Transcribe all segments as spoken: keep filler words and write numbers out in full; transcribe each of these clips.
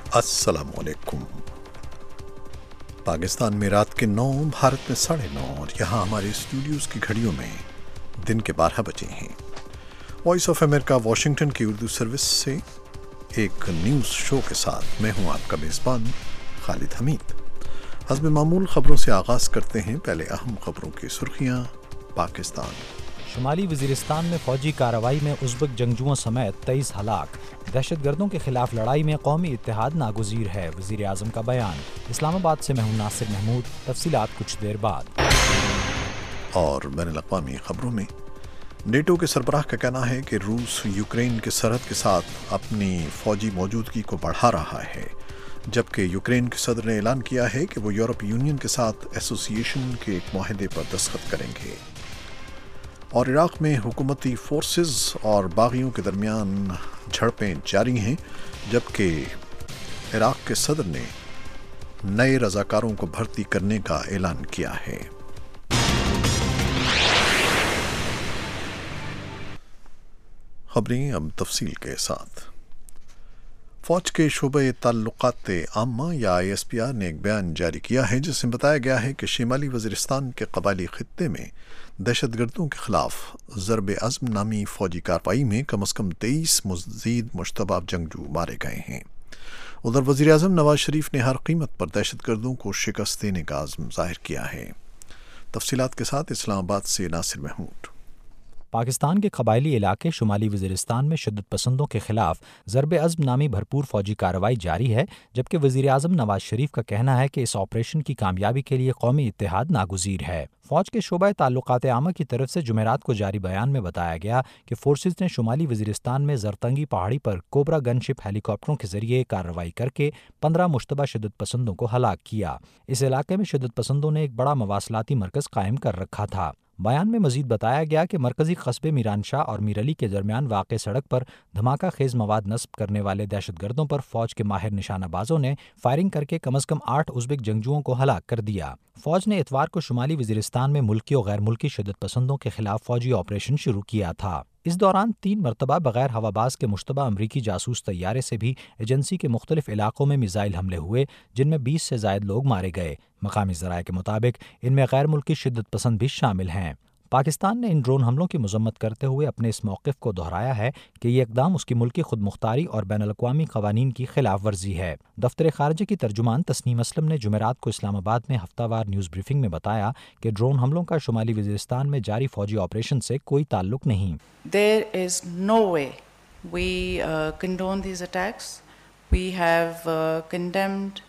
अस्सलाम वालेकुम। पाकिस्तान में रात के नौ, भारत में साढ़े नौ और यहाँ हमारे स्टूडियोज़ की घड़ियों में दिन के बारह बजे हैं। वॉइस ऑफ अमेरिका वाशिंगटन की उर्दू सर्विस से एक न्यूज़ शो के साथ मैं हूँ आपका मेज़बान खालिद हमीद। हस्ब मामूल ख़बरों से आगाज़ करते हैं। पहले अहम ख़बरों की सुर्खियाँ। पाकिस्तान शुमाली वज़ीरिस्तान में फ़ौजी कार्रवाई में उज़्बेक जंगजुओं समेत तेईस हलाक। दहशतगर्दों के खिलाफ लड़ाई में कौमी इत्तेहाद नागुज़ीर है, वज़ीर आज़म का बयान। इस्लामाबाद से मैं हूं नासिर महमूद। तफसीलात कुछ देर बाद। और बैनुल-अक़वामी ख़बरों में नेटो के सरबराह का कहना है कि रूस यूक्रेन के सरहद के साथ अपनी फ़ौजी मौजूदगी को बढ़ा रहा है, जबकि यूक्रेन के सदर ने ऐलान किया है कि वो यूरोपीय यूनियन के साथ एसोसिएशन के एक मुआहदे पर दस्तखत करेंगे। और इराक़ में हुकूमती फोर्सेस और बागियों के दरमियान झड़पें जारी हैं, जबकि इराक़ के सदर ने नए रज़ाकारों को भर्ती करने का ऐलान किया है। खबरें अब तफसील के साथ। फ़ौज के शोबे ताल्लुकात आम्मा या आई एस पी आर ने एक बयान जारी किया है, जिसमें बताया गया है कि शिमाली वज़ीरिस्तान के कबायली खित्ते में दहशतगर्दों के खिलाफ ज़रब अज़्म नामी फ़ौजी कार्रवाई में कम अज़ कम तेईस मज़ीद मुश्तबा जंगजू मारे गए हैं। उधर वज़ीर आज़म नवाज शरीफ ने हर कीमत पर दहशतगर्दों को शिकस्त देने का अज़्म ज़ाहिर किया है। तफसीलात के साथ इस्लामाबाद से नासिर महमूद। पाकिस्तान के कबायली इलाके शुमाली वज़ीरिस्तान में शिद्दत पसंदों के खिलाफ ज़रब अज़्म नामी भरपूर फ़ौजी कार्रवाई जारी है, जबकि वज़ीर आज़म नवाज शरीफ का कहना है कि इस ऑपरेशन की कामयाबी के लिए कौमी इत्तेहाद नागुज़ीर है। फ़ौज के शोबा ताल्लुकात आमा की तरफ से जुमेरात को जारी बयान में बताया गया कि फोर्सेज ने शुमाली वज़ीरिस्तान में ज़रतंगी पहाड़ी पर कोबरा गनशिप हेलीकॉप्टरों के जरिए कार्रवाई करके पंद्रह मुश्तबा शिद्दत पसंदों को हलाक किया। इस इलाके में शिद्दत पसंदों ने एक बड़ा मवासलाती मरकज़ कायम कर रखा था। बयान में मजीद बताया गया कि मरकजी कस्बे मीरानशाह और मीरली के दरमियान वाक़ सड़क पर धमाका खेज मवाद नस्ब करने वाले दहशतगर्दों पर फौज के माहिर निशानाबाजों ने फायरिंग करके कम अज़ कम आठ उज़्बेक जंगजुओं को हलाक कर दिया। फौज ने इतवार को शुमाली वज़ीरिस्तान में मुल्की और गैर मुल्की शिद्दत पसंदों के खिलाफ फौजी ऑपरेशन शुरू किया था। इस दौरान तीन मरतबा बगैर हवाबाज के मुश्तबा अमरीकी जासूस तैयारे से भी एजेंसी के मुख्तलिफ इलाकों में मिसाइल हमले हुए, जिनमें बीस से ज़ायद लोग मारे गए। मकामी ज़राए के मुताबिक इनमें गैर मुल्की शिद्दत पसंद भी शामिल हैं। पाकिस्तान ने इन ड्रोन हमलों की मजम्मत करते हुए अपने इस मौक़िफ़ को दोहराया है कि ये इक़दाम उसकी मुल्की खुद मुख्तारी और बैनुल-अक़वामी क़वानीन की खिलाफ वर्जी है। दफ्तर ख़ारिजा की तर्जुमान तस्नीम असलम ने जुमेरात को इस्लामाबाद में हफ्तावार न्यूज़ ब्रीफिंग में बताया कि ड्रोन हमलों का शुमाली वज़ीरिस्तान में जारी फ़ौजी ऑपरेशन से कोई ताल्लुक नहीं। There is no way we uh, condone these attacks. We have uh, condemned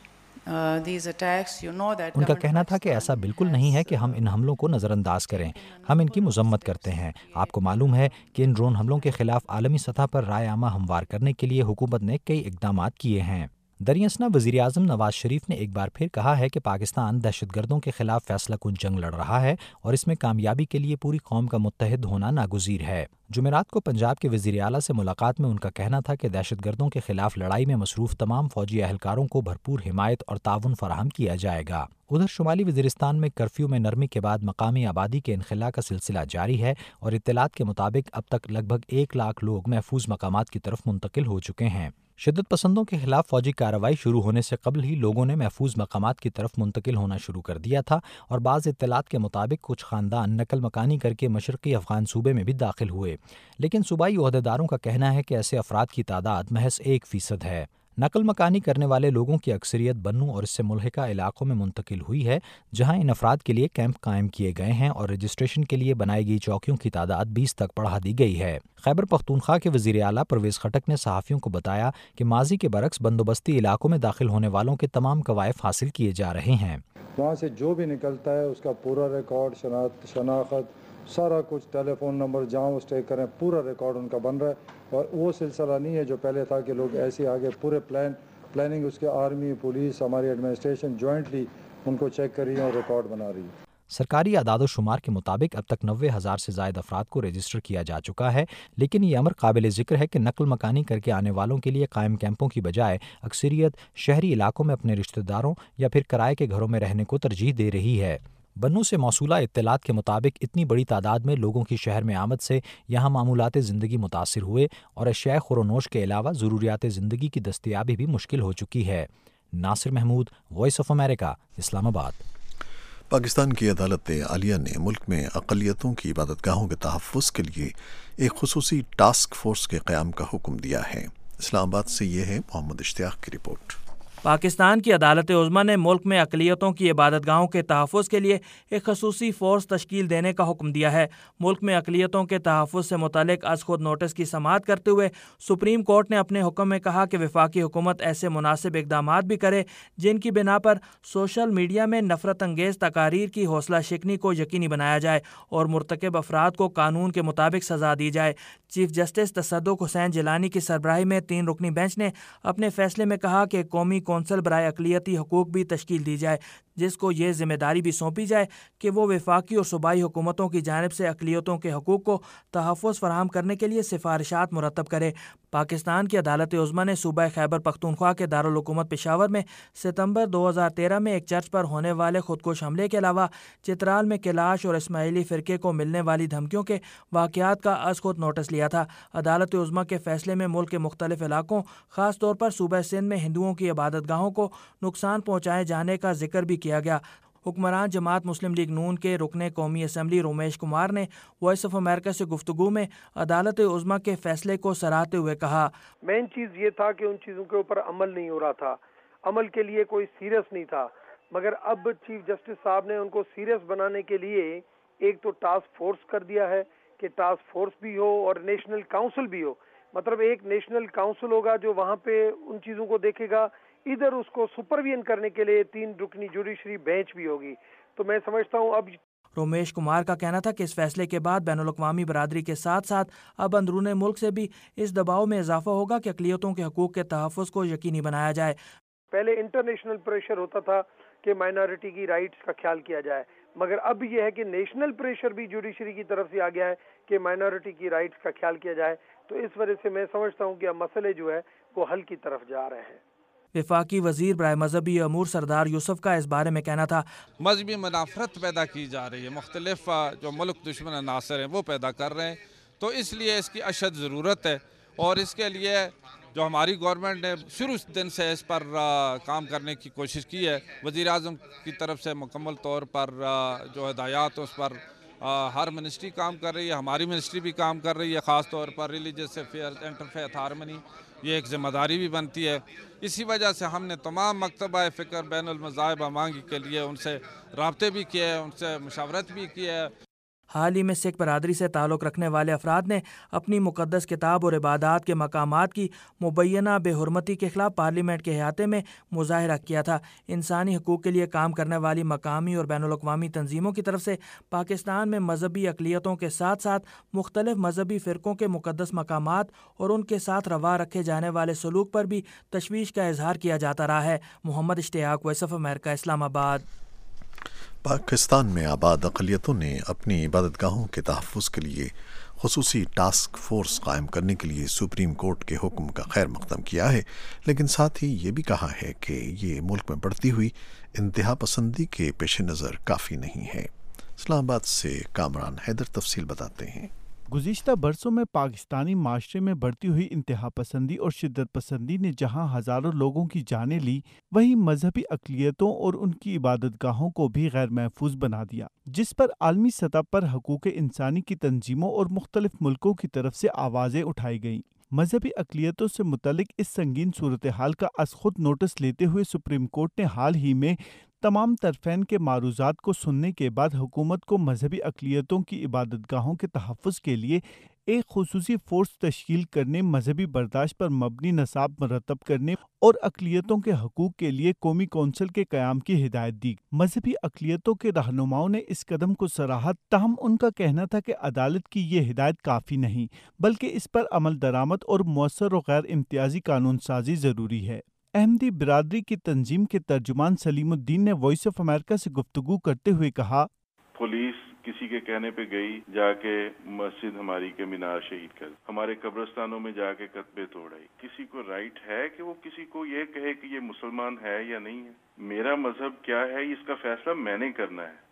उनका कहना था कि ऐसा बिल्कुल नहीं है कि हम इन हमलों को नज़रअंदाज करें, हम इनकी मजम्मत करते हैं। आपको मालूम है कि इन ड्रोन हमलों के खिलाफ आलमी सतह पर राय आमा हमवार करने के लिए हुकूमत ने कई इक़दामात किए हैं। दरियासना वज़ीर आज़म नवाज शरीफ ने एक बार फिर कहा है कि पाकिस्तान दहशतगर्दों के खिलाफ फैसला कुन जंग लड़ रहा है और इसमें कामयाबी के लिए पूरी कौम का मुत्तहिद होना नागुज़ीर है। जुमेरात को पंजाब के वज़ीर आला से मुलाकात में उनका कहना था कि दहशतगर्दों के खिलाफ लड़ाई में मसरूफ़ तमाम फ़ौजी अहलकारों को भरपूर हिमायत और ताउन फराहम किया जाएगा। उधर शुमाली वज़ीरिस्तान में कर्फ्यू में नरमी के बाद मकामी आबादी के इनखला का सिलसिला जारी है और इत्तलात के मुताबिक अब तक लगभग एक लाख लोग महफूज मकामात की तरफ मुंतकिल हो चुके हैं। शिद्दत पसंदों के खिलाफ फौजी कार्रवाई शुरू होने से कबल ही लोगों ने महफूज मकामात की तरफ मुंतकिल होना शुरू कर दिया था और बाज़ इत्तलात के मुताबिक कुछ ख़ानदान नकल मकानी करके मशरक़ी अफ़गान सूबे में भी दाखिल हुए, लेकिन सूबाई ओहदेदारों का कहना है कि ऐसे अफराद की तादाद महज एक फ़ीसद है। नकल मकानी करने वाले लोगों की अक्सरियत बन्नू और इससे मुल्हिका इलाकों में मुंतकिल हुई है, जहां इन अफराद के लिए कैंप कायम किए गए हैं और रजिस्ट्रेशन के लिए बनाई गई चौकियों की तादाद बीस तक बढ़ा दी गई है। खैबर पख्तूनख्वा के वज़ीर आला परवेज़ खटक ने सहाफ़ियों को बताया कि माजी के बरक्स बंदोबस्ती इलाकों में दाखिल होने वालों के तमाम कवायफ हासिल किए जा रहे हैं। वहाँ से जो भी निकलता है उसका पूरा रिकॉर्ड, शनाख्त, सारा कुछ, टेलीफोन नंबर जहाँ वो स्टे करें, पूरा रिकॉर्ड उनका बन रहा है। और वो सिलसिला नहीं है जो पहले था कि लोग ऐसे आगे पूरे प्लान प्लानिंग उसके आर्मी, पुलिस, हमारी एडमिनिस्ट्रेशन जॉइंटली उनको चेक कर रही है और रिकॉर्ड बना रही है। सरकारी आदाद शुमार के मुताबिक अब तक नब्बे हज़ार से ज़ायद अफराद को रजिस्टर किया जा चुका है, लेकिन ये अमर काबिल ज़िक्र है कि नकल मकानी करके आने वालों के लिए कायम कैंपों की बजाय अक्सरियत शहरी इलाकों में अपने रिश्तेदारों या फिर किराए के घरों में रहने को तरजीह दे रही है। بنوں سے موصولہ اطلاعات کے مطابق اتنی بڑی تعداد میں لوگوں کی شہر میں آمد سے یہاں معمولات زندگی متاثر ہوئے اور اشیاء خور و نوش کے علاوہ ضروریات زندگی کی دستیابی بھی مشکل ہو چکی ہے۔ Nasir Mahmood, voice of America, Islamabad. Pakistan کی عدالت عالیہ نے ملک میں اقلیتوں کی عبادت گاہوں کے تحفظ کے لیے ایک خصوصی ٹاسک فورس کے قیام کا حکم دیا ہے۔ اسلام آباد سے یہ ہے محمد اشتیاق کی رپورٹ۔ پاکستان کی عدالت عظمیٰ نے ملک میں اقلیتوں کی عبادت گاہوں کے تحفظ کے لیے ایک خصوصی فورس تشکیل دینے کا حکم دیا ہے۔ ملک میں اقلیتوں کے تحفظ سے متعلق از خود نوٹس کی سماعت کرتے ہوئے سپریم کورٹ نے اپنے حکم میں کہا کہ وفاقی حکومت ایسے مناسب اقدامات بھی کرے جن کی بنا پر سوشل میڈیا میں نفرت انگیز تقاریر کی حوصلہ شکنی کو یقینی بنایا جائے اور مرتکب افراد کو قانون کے مطابق سزا دی جائے۔ چیف جسٹس تصدق حسین جیلانی کی سربراہی میں تین رکنی بینچ نے اپنے فیصلے میں کہا کہ قومی کونسل برائے اقلیتی حقوق بھی تشکیل دی جائے، جس کو یہ ذمہ داری بھی سونپی جائے کہ وہ وفاقی اور صوبائی حکومتوں کی جانب سے اقلیتوں کے حقوق کو تحفظ فراہم کرنے کے لیے سفارشات مرتب کرے۔ پاکستان کی عدالت عظمیٰ نے صوبہ خیبر پختونخوا کے دارالحکومت پشاور میں ستمبر دو ہزار تیرہ میں ایک چرچ پر ہونے والے خودکش حملے کے علاوہ چترال میں کیلاش اور اسماعیلی فرقے کو ملنے والی دھمکیوں کے واقعات کا از خود نوٹس لیا تھا۔ عدالت عظمیٰ کے فیصلے میں ملک کے مختلف علاقوں خاص طور پر صوبہ سندھ میں ہندوؤں کی عبادت گاہوں کو نقصان پہنچائے جانے کا ذکر بھی کیا گیا۔ حکمران جماعت مسلم لیگ نون کے رکن قومی اسمبلی رومیش کمار نے وائس آف امریکہ سے گفتگو میں عدالت عظمیٰ کے فیصلے کو سراہتے ہوئے کہا، مین چیز یہ تھا کہ ان چیزوں کے اوپر عمل نہیں ہو رہا تھا، عمل کے لیے کوئی سیریس نہیں تھا، مگر اب چیف جسٹس صاحب نے ان کو سیریس بنانے کے لیے ایک تو ٹاسک فورس کر دیا ہے کہ ٹاسک فورس بھی ہو اور نیشنل کاؤنسل بھی ہو، مطلب ایک نیشنل کاؤنسل ہوگا جو وہاں پہ ان چیزوں کو دیکھے گا، ادھر اس کو سپرویژن کرنے کے لیے تین رکنی جوڈیشری بینچ بھی ہوگی۔ تو میں سمجھتا ہوں اب رومیش کمار کا کہنا تھا کہ اس فیصلے کے بعد بین الاقوامی برادری کے ساتھ ساتھ اب اندرون ملک سے بھی اس دباؤ میں اضافہ ہوگا کہ اقلیتوں کے حقوق کے تحفظ کو یقینی بنایا جائے۔ پہلے انٹرنیشنل پریشر ہوتا تھا کہ مائنارٹی کی رائٹس کا خیال کیا جائے، مگر اب یہ ہے کہ نیشنل پریشر بھی جوڈیشری کی طرف سے آ گیا ہے کہ مائنارٹی کی رائٹس کا خیال کیا جائے۔ تو اس وجہ سے میں سمجھتا ہوں کہ اب مسئلے جو ہے وہ حل کی طرف جا رہے ہیں۔ وفاقی وزیر برائے مذہبی امور سردار یوسف کا اس بارے میں کہنا تھا، مذہبی منافرت پیدا کی جا رہی ہے، مختلف جو ملک دشمن عناصر ہیں وہ پیدا کر رہے ہیں، تو اس لیے اس کی اشد ضرورت ہے اور اس کے لیے جو ہماری گورنمنٹ نے شروع دن سے اس پر کام کرنے کی کوشش کی ہے، وزیر اعظم کی طرف سے مکمل طور پر جو ہدایات اس پر ہر منسٹری کام کر رہی ہے، ہماری منسٹری بھی کام کر رہی ہے، خاص طور پر ریلیجس افیئرز انٹرفیتھ ہارمنی، یہ ایک ذمہ داری بھی بنتی ہے۔ اسی وجہ سے ہم نے تمام مکتبہ فکر بین المذاہب امانگی کے لیے ان سے رابطے بھی کیے، ان سے مشاورت بھی کی ہے۔ حال ہی میں سکھ برادری سے تعلق رکھنے والے افراد نے اپنی مقدس کتاب اور عبادات کے مقامات کی مبینہ بے حرمتی کے خلاف پارلیمنٹ کے احاطے میں مظاہرہ کیا تھا۔ انسانی حقوق کے لیے کام کرنے والی مقامی اور بین الاقوامی تنظیموں کی طرف سے پاکستان میں مذہبی اقلیتوں کے ساتھ ساتھ مختلف مذہبی فرقوں کے مقدس مقامات اور ان کے ساتھ روا رکھے جانے والے سلوک پر بھی تشویش کا اظہار کیا جاتا رہا ہے۔ محمد اشتیاق، voice of America, Islamabad. Pakistan میں آباد اقلیتوں نے اپنی عبادت گاہوں کے تحفظ کے لیے خصوصی ٹاسک فورس قائم کرنے کے لیے سپریم کورٹ کے حکم کا خیر مقدم کیا ہے، لیکن ساتھ ہی یہ بھی کہا ہے کہ یہ ملک میں بڑھتی ہوئی انتہا پسندی کے پیش نظر کافی نہیں ہے۔ اسلام آباد سے کامران حیدر تفصیل بتاتے ہیں۔ گزشتہ برسوں میں پاکستانی معاشرے میں بڑھتی ہوئی انتہا پسندی اور شدت پسندی نے جہاں ہزاروں لوگوں کی جانیں لی، وہیں مذہبی اقلیتوں اور ان کی عبادت گاہوں کو بھی غیر محفوظ بنا دیا، جس پر عالمی سطح پر حقوق انسانی کی تنظیموں اور مختلف ملکوں کی طرف سے آوازیں اٹھائی گئیں۔ مذہبی اقلیتوں سے متعلق اس سنگین صورتحال کا از خود نوٹس لیتے ہوئے سپریم کورٹ نے حال ہی میں تمام طرفین کے معروضات کو سننے کے بعد حکومت کو مذہبی اقلیتوں کی عبادت گاہوں کے تحفظ کے لیے ایک خصوصی فورس تشکیل کرنے، مذہبی برداشت پر مبنی نصاب مرتب کرنے اور اقلیتوں کے حقوق کے لیے قومی کونسل کے قیام کی ہدایت دی۔ مذہبی اقلیتوں کے رہنماؤں نے اس قدم کو سراہا، تاہم ان کا کہنا تھا کہ عدالت کی یہ ہدایت کافی نہیں، بلکہ اس پر عمل درآمد اور مؤثر و غیر امتیازی قانون سازی ضروری ہے۔ احمدی برادری کی تنظیم کے ترجمان سلیم الدین نے وائس آف امریکہ سے گفتگو کرتے ہوئے کہا، پولیس کسی کے کہنے پہ گئی جا کے مسجد ہماری کے مینار شہید کر، ہمارے قبرستانوں میں جا کے کتبے توڑائی۔ کسی کو رائٹ ہے کہ وہ کسی کو یہ کہے کہ یہ مسلمان ہے یا نہیں ہے؟ میرا مذہب کیا ہے اس کا فیصلہ میں نے کرنا ہے۔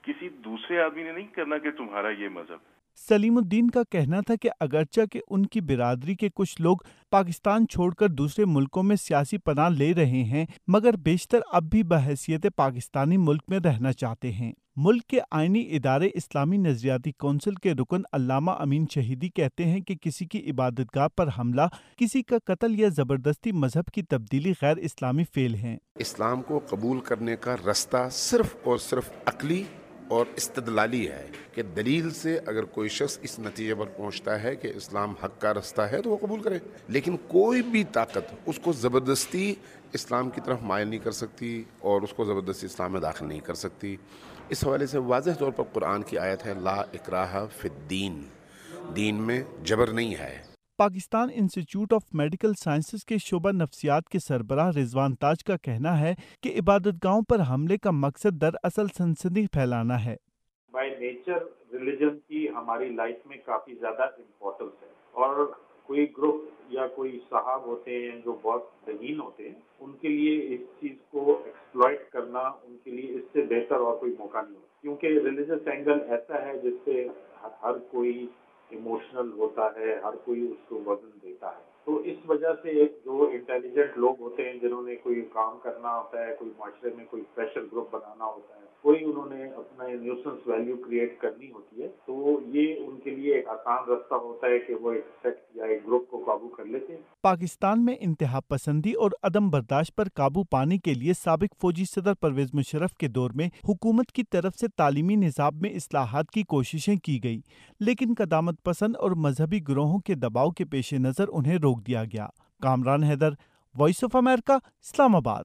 کسی دوسرے آدمی نے نہیں کرنا کہ تمہارا یہ مذہب ہے۔ سلیم الدین کا کہنا تھا کہ اگرچہ کہ ان کی برادری کے کچھ لوگ پاکستان چھوڑ کر دوسرے ملکوں میں سیاسی پناہ لے رہے ہیں، مگر بیشتر اب بھی بحیثیت پاکستانی ملک میں رہنا چاہتے ہیں۔ ملک کے آئینی ادارے اسلامی نظریاتی کونسل کے رکن علامہ امین شہیدی کہتے ہیں کہ کسی کی عبادت گاہ پر حملہ، کسی کا قتل یا زبردستی مذہب کی تبدیلی غیر اسلامی فعل ہیں۔ اسلام کو قبول کرنے کا رستہ صرف اور صرف عقلی اور استدلالی ہے کہ دلیل سے اگر کوئی شخص اس نتیجے پر پہنچتا ہے کہ اسلام حق کا رستہ ہے تو وہ قبول کرے، لیکن کوئی بھی طاقت اس کو زبردستی اسلام کی طرف مائل نہیں کر سکتی اور اس کو زبردستی اسلام میں داخل نہیں کر سکتی۔ اس حوالے سے واضح طور پر قرآن کی آیت ہے لا اکراہ فی الدین، دین میں جبر نہیں ہے۔ Pakistan institute of medical sciences کے شعبہ نفسیات کے سربراہ رضوان تاج کا کہنا ہے کہ عبادت گاہوں پر حملے کا مقصد دراصل سنسنی پھیلانا ہے۔ بائی نیچر ریلیجن کی ہماری لائف میں کافی زیادہ امپورٹنس ہے، اور کوئی گروپ یا کوئی صاحب ہوتے ہیں جو بہت ذہین ہوتے ہیں، ان کے لیے اس چیز کو ایکسپلائٹ کرنا ان کے لیے اس سے بہتر اور کوئی موقع نہیں ہوتا، کیونکہ ریلیجس اینگل ایسا ہے جس سے ہر کوئی ایموشنل ہوتا ہے، ہر کوئی اس کو وزن دیتا ہے۔ تو اس وجہ سے جو انٹیلیجنٹ لوگ ہوتے ہیں، جنہوں نے کوئی کام کرنا ہوتا ہے، کوئی معاشرے میں کوئی پریشر گروپ بنانا ہوتا ہے، کوئی انہوں نے اپنا نیوسنس ویلیو کریٹ کرنی ہوتی ہے، تو یہ ان کے لیے ایک آسان رستہ ہوتا ہے کہ وہ ایک سیکٹ یا ایک گروپ کو قابو کر لیتے ہیں۔ پاکستان میں انتہا پسندی اور عدم برداشت پر قابو پانے کے لیے سابق فوجی صدر پرویز مشرف کے دور میں حکومت کی طرف سے تعلیمی نصاب میں اصلاحات کی کوششیں کی گئی، لیکن قدامت پسند اور مذہبی گروہوں کے دباؤ کے پیش نظر انہیں روک دیا گیا۔ Kamran Haider, voice of America, Islamabad.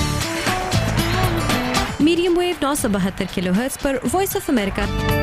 Medium wave نو سو بہتر کلو ہرٹز پر وائس آف امریکہ۔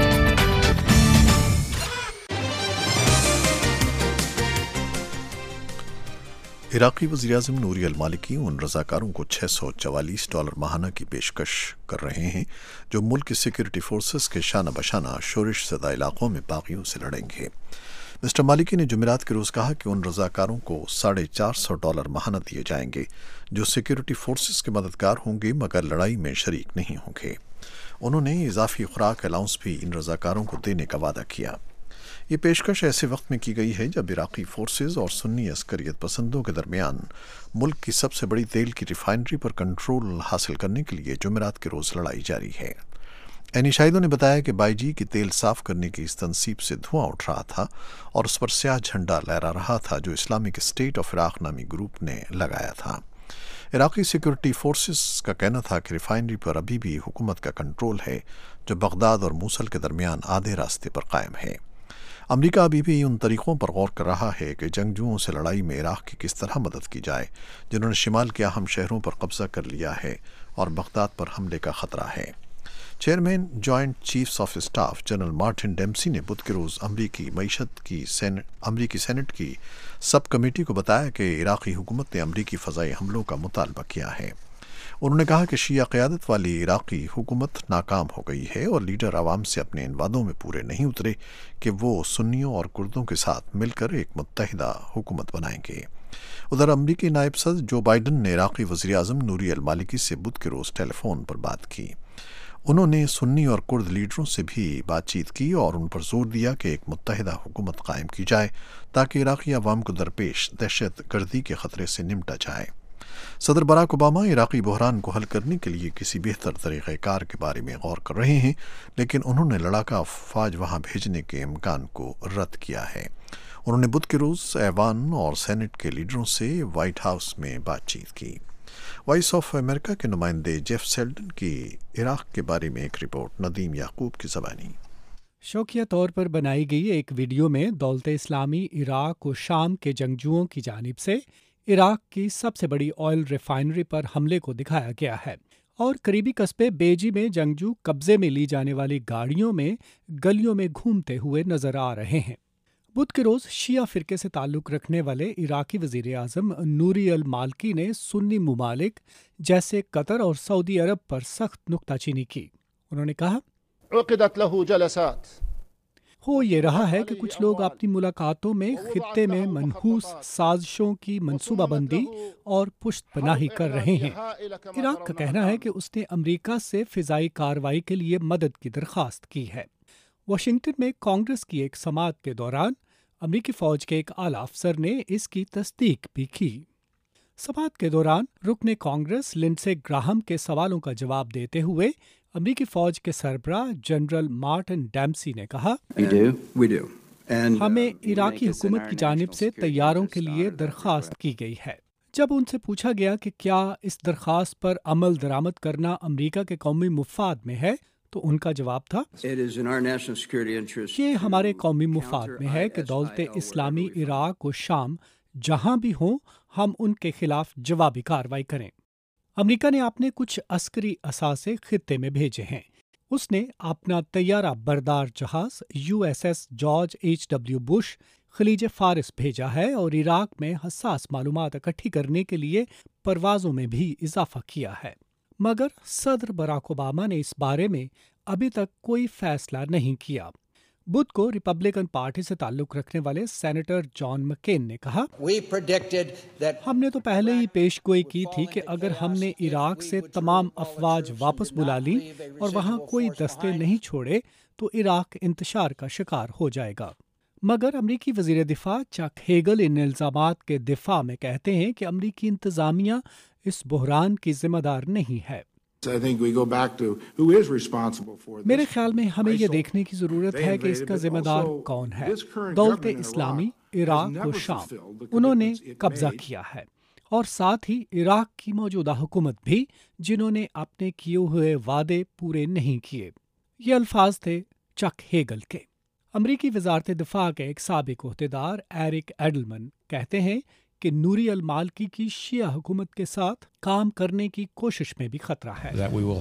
عراقی وزیراعظم نوری المالکی ان رضاکاروں کو چھ سو چوالیس ڈالر ماہانہ کی پیشکش کر رہے ہیں جو ملک کی سیکورٹی فورسز کے شانہ بشانہ شورش زدہ علاقوں میں باغیوں سے لڑیں گے۔ مسٹر مالکی نے جمعرات کے روز کہا کہ ان رضاکاروں کو ساڑھے چار سو ڈالر ماہانہ دیے جائیں گے جو سیکورٹی فورسز کے مددگار ہوں گے مگر لڑائی میں شریک نہیں ہوں گے۔ انہوں نے اضافی خوراک الاؤنس بھی ان رضاکاروں کو دینے کا وعدہ کیا۔ یہ پیشکش ایسے وقت میں کی گئی ہے جب عراقی فورسز اور سنی عسکریت پسندوں کے درمیان ملک کی سب سے بڑی تیل کی ریفائنری پر کنٹرول حاصل کرنے کے لیے جمعرات کے روز لڑائی جاری ہے۔ عینی شاہدوں نے بتایا کہ بائی جی کی تیل صاف کرنے کی اس تنصیب سے دھواں اٹھ رہا تھا اور اس پر سیاہ جھنڈا لہرا رہا تھا جو اسلامک اسٹیٹ آف عراق نامی گروپ نے لگایا تھا۔ عراقی سیکورٹی فورسز کا کہنا تھا کہ ریفائنری پر ابھی بھی حکومت کا کنٹرول ہے جو بغداد اور موصل کے درمیان آدھے راستے پر قائم ہے۔ امریکہ ابھی بھی ان طریقوں پر غور کر رہا ہے کہ جنگجوؤں سے لڑائی میں عراق کی کس طرح مدد کی جائے جنہوں نے شمال کے اہم شہروں پر قبضہ کر لیا ہے اور بغداد پر حملے کا خطرہ ہے۔ Chairman joint chiefs of staff general Martin Dempsey نے بدھ کے روز امریکی معیشت کی سینٹ امریکی سینٹ کی سب کمیٹی کو بتایا کہ عراقی حکومت نے امریکی فضائی حملوں کا مطالبہ کیا ہے۔ انہوں نے کہا کہ شیعہ قیادت والی عراقی حکومت ناکام ہو گئی ہے اور لیڈر عوام سے اپنے ان وعدوں میں پورے نہیں اترے کہ وہ سنیوں اور کردوں کے ساتھ مل کر ایک متحدہ حکومت بنائیں گے۔ ادھر امریکی نائب صدر جو بائیڈن نے عراقی وزیراعظم نوری المالکی سے بدھ کے روز ٹیلی فون پر بات کی۔ انہوں نے سنی اور کرد لیڈروں سے بھی بات چیت کی اور ان پر زور دیا کہ ایک متحدہ حکومت قائم کی جائے تاکہ عراقی عوام کو درپیش دہشت گردی کے خطرے سے نمٹا جائے۔ صدر براک اوباما عراقی بحران کو حل کرنے کے لیے کسی بہتر طریقہ کار کے بارے میں غور کر رہے ہیں، لیکن انہوں نے لڑاکا افواج وہاں بھیجنے کے امکان کو رد کیا ہے۔ انہوں نے بدھ کے روز ایوان اور سینٹ کے لیڈروں سے وائٹ ہاؤس میں بات چیت کی۔ وائس آف امریکہ کے نمائندے جیف سیلڈن کی عراق کے بارے میں ایک رپورٹ، ندیم یعقوب کی زبانی۔ شوکیہ طور پر بنائی گئی ایک ویڈیو میں دولت اسلامی عراق و شام کے جنگجوؤں کی جانب سے عراق کی سب سے بڑی آئل ریفائنری پر حملے کو دکھایا گیا ہے اور قریبی قصبے بیجی میں جنگجو قبضے میں لی جانے والی گاڑیوں میں گلیوں میں گھومتے ہوئے نظر آ رہے ہیں۔ بدھ کے روز شیعہ فرقے سے تعلق رکھنے والے عراقی وزیر اعظم نوری المالکی نے سنی ممالک جیسے قطر اور سعودی عرب پر سخت نکتہ چینی کی۔ انہوں نے کہا عقدت له جلسات ہو یہ رہا ہے کہ کچھ لوگ اپنی ملاقاتوں میں خطے میں منحوس سازشوں کی منصوبہ بندی اور پشت پناہی کر رہے ہیں۔ عراق کا کہنا ہے کہ اس نے امریکہ سے فضائی کارروائی کے لیے مدد کی درخواست کی ہے۔ واشنگٹن میں کانگریس کی ایک سماعت کے دوران امریکی فوج کے ایک اعلیٰ افسر نے اس کی تصدیق بھی کی۔ سماعت کے دوران رکن کانگریس لنڈسے گراہم کے سوالوں کا جواب دیتے ہوئے امریکی فوج کے سربراہ جنرل مارٹن ڈیمسی نے کہا، ہمیں عراقی حکومت کی جانب سے طیاروں کے لیے درخواست کی گئی ہے۔ جب ان سے پوچھا گیا کہ کیا اس درخواست پر عمل درآمد کرنا امریکہ کے قومی مفاد میں ہے، تو ان کا جواب تھا، یہ ہمارے قومی مفاد میں ہے کہ دولت اسلامی عراق و شام جہاں بھی ہوں ہم ان کے خلاف جوابی کارروائی کریں۔ امریکہ نے اپنے کچھ عسکری اثاثے خطے میں بھیجے ہیں۔ اس نے اپنا طیارہ بردار جہاز U S S George H W Bush خلیج فارس بھیجا ہے اور عراق میں حساس معلومات اکٹھی کرنے کے لیے پروازوں میں بھی اضافہ کیا ہے، مگر صدر براک اوباما نے اس بارے میں ابھی تک کوئی فیصلہ نہیں کیا۔ بدھ کو ریپبلکن پارٹی سے تعلق رکھنے والے سینیٹر جان مکین نے کہا، ہم نے تو پہلے ہی پیش گوئی کی تھی کہ اگر ہم نے عراق سے تمام افواج واپس بلا لی اور وہاں کوئی دستے نہیں چھوڑے تو عراق انتشار کا شکار ہو جائے گا۔ مگر امریکی وزیر دفاع چک ہیگل ان الزامات کے دفاع میں کہتے ہیں کہ امریکی انتظامیہ اس بحران کی ذمہ دار نہیں ہے۔ میرے خیال میں ہمیں یہ دیکھنے کی ضرورت ہے کہ اس کا ذمہ دار کون ہے۔ دولت اسلامی عراق و شام انہوں نے قبضہ کیا ہے، اور ساتھ ہی عراق کی موجودہ حکومت بھی، جنہوں نے اپنے کیے ہوئے وعدے پورے نہیں کیے۔ یہ الفاظ تھے چک ہیگل کے۔ امریکی وزارت دفاع کے ایک سابق عہدیدار ایرک ایڈلمن کہتے ہیں کہ نوری المالکی کی شیعہ حکومت کے ساتھ کام کرنے کی کوشش میں بھی خطرہ ہے۔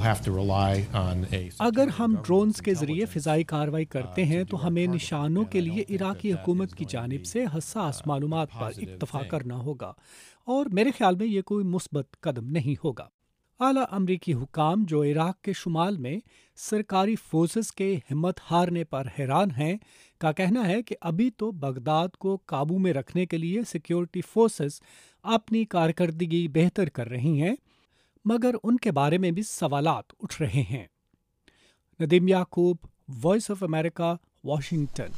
اگر ہم ڈرونز کے ذریعے فضائی کارروائی کرتے ہیں تو ہمیں نشانوں کے لیے عراقی حکومت کی جانب سے حساس معلومات پر اکتفا کرنا ہوگا، اور میرے خیال میں یہ کوئی مثبت قدم نہیں ہوگا۔ اعلیٰ امریکی حکام جو عراق کے شمال میں سرکاری فورسز کے ہمت ہارنے پر حیران ہیں کا کہنا ہے کہ ابھی تو بغداد کو قابو میں رکھنے کے لیے سیکیورٹی فورسز اپنی کارکردگی بہتر کر رہی ہیں، مگر ان کے بارے میں بھی سوالات اٹھ رہے ہیں۔ Nadeem Yaqoob, voice of America, Washington.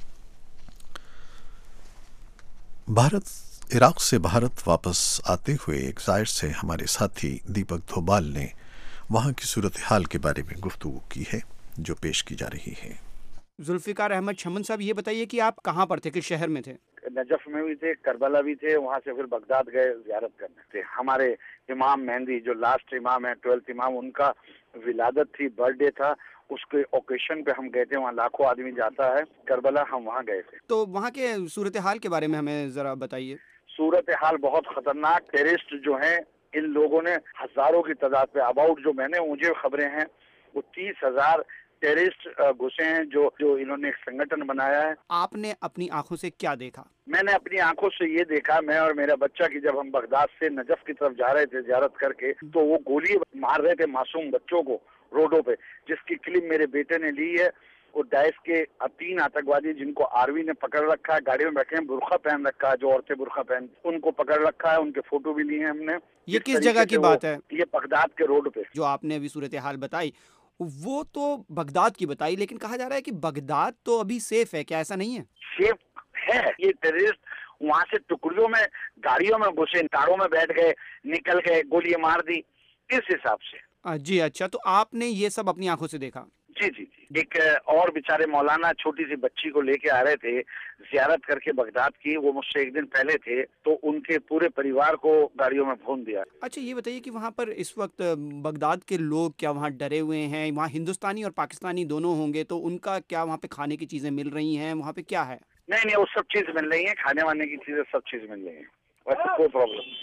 Bharat عراق سے بھارت واپس آتے ہوئے ایک زائر سے ہمارے ساتھی دیپک دھوبال نے وہاں کی صورتحال کے بارے میں گفتگو کی ہے، جو پیش کی جا رہی ہے۔ ذوالفقار احمد چمن صاحب، یہ بتائیے کہ آپ کہاں پر تھے، کس شہر میں تھے؟ نجف میں بھی تھے، کربلا بھی تھے، وہاں سے پھر بغداد گئے زیارت کرنے تھے۔ ہمارے امام مہندی جو لاسٹ امام ہے، ٹویلتھ امام، ان کا ولادت تھی، برتھ ڈے تھا، اس کے اوکیشن پہ ہم گئے تھے۔ وہاں لاکھوں آدمی جاتا ہے کربلا، ہم وہاں گئے تھے۔ تو وہاں کے صورتحال کے بارے میں ہمیں ذرا بتائیے۔ صورتحال بہت خطرناک، ٹیررسٹ جو ہیں ان لوگوں نے ہزاروں کی تعداد پہ، اباؤٹ جو میں نے مجھے خبریں ہیں وہ تیس ہزار ٹیررسٹ گھسے ہیں جو جو انہوں نے ایک سنگٹن بنایا ہے۔ آپ نے اپنی آنکھوں سے کیا دیکھا؟ میں نے اپنی آنکھوں سے یہ دیکھا، میں اور میرا بچہ کی جب ہم بغداد سے نجف کی طرف جا رہے تھے زیارت کر کے، تو وہ گولی مار رہے تھے معصوم بچوں کو روڈوں پہ، جس کی کلپ میرے بیٹے نے لی ہے۔ وہ داعش کے تین آتنکوادی جن کو آرمی نے پکڑ رکھا ہے، گاڑی میں بیٹھے ہیں، برقع پہن رکھا ہے، جو عورتیں برقع پہن، ان کو پکڑ رکھا ہے، ان کے فوٹو بھی لیے ہیں ہم نے۔ یہ کس جگہ کی بات ہے؟ یہ بغداد کے روڈ پہ جو آپ نے ابھی صورتحال بتائی وہ تو بغداد کی بتائی، لیکن کہا جا رہا ہے کہ بغداد تو ابھی سیف ہے، کیا ایسا نہیں ہے؟ سیف ہے، یہ ٹیررسٹ وہاں سے ٹکڑیوں میں گاڑیوں میں گھسے، کاروں میں بیٹھ گئے، نکل گئے، گولی مار دی، اس حساب سے۔ جی اچھا، تو آپ نے یہ سب اپنی آنکھوں سے دیکھا؟ جی جی جی ایک اور بیچارے مولانا چھوٹی سی بچی کو لے کے آ رہے تھے زیارت کر کے بغداد کی، وہ مجھ سے ایک دن پہلے تھے، تو ان کے پورے پریوار کو گاڑیوں میں بھون دیا۔ اچھا یہ بتائیے کہ وہاں پر اس وقت بغداد کے لوگ کیا وہاں ڈرے ہوئے ہیں؟ وہاں ہندوستانی اور پاکستانی دونوں ہوں گے، تو ان کا کیا وہاں پہ کھانے کی چیزیں مل رہی ہیں؟ وہاں پہ کیا ہے؟ نہیں نہیں، وہ سب چیز مل رہی ہیں، کھانے وانے کی چیزیں سب چیز مل رہی ہیں، ویسے کوئی پرابلم نہیں۔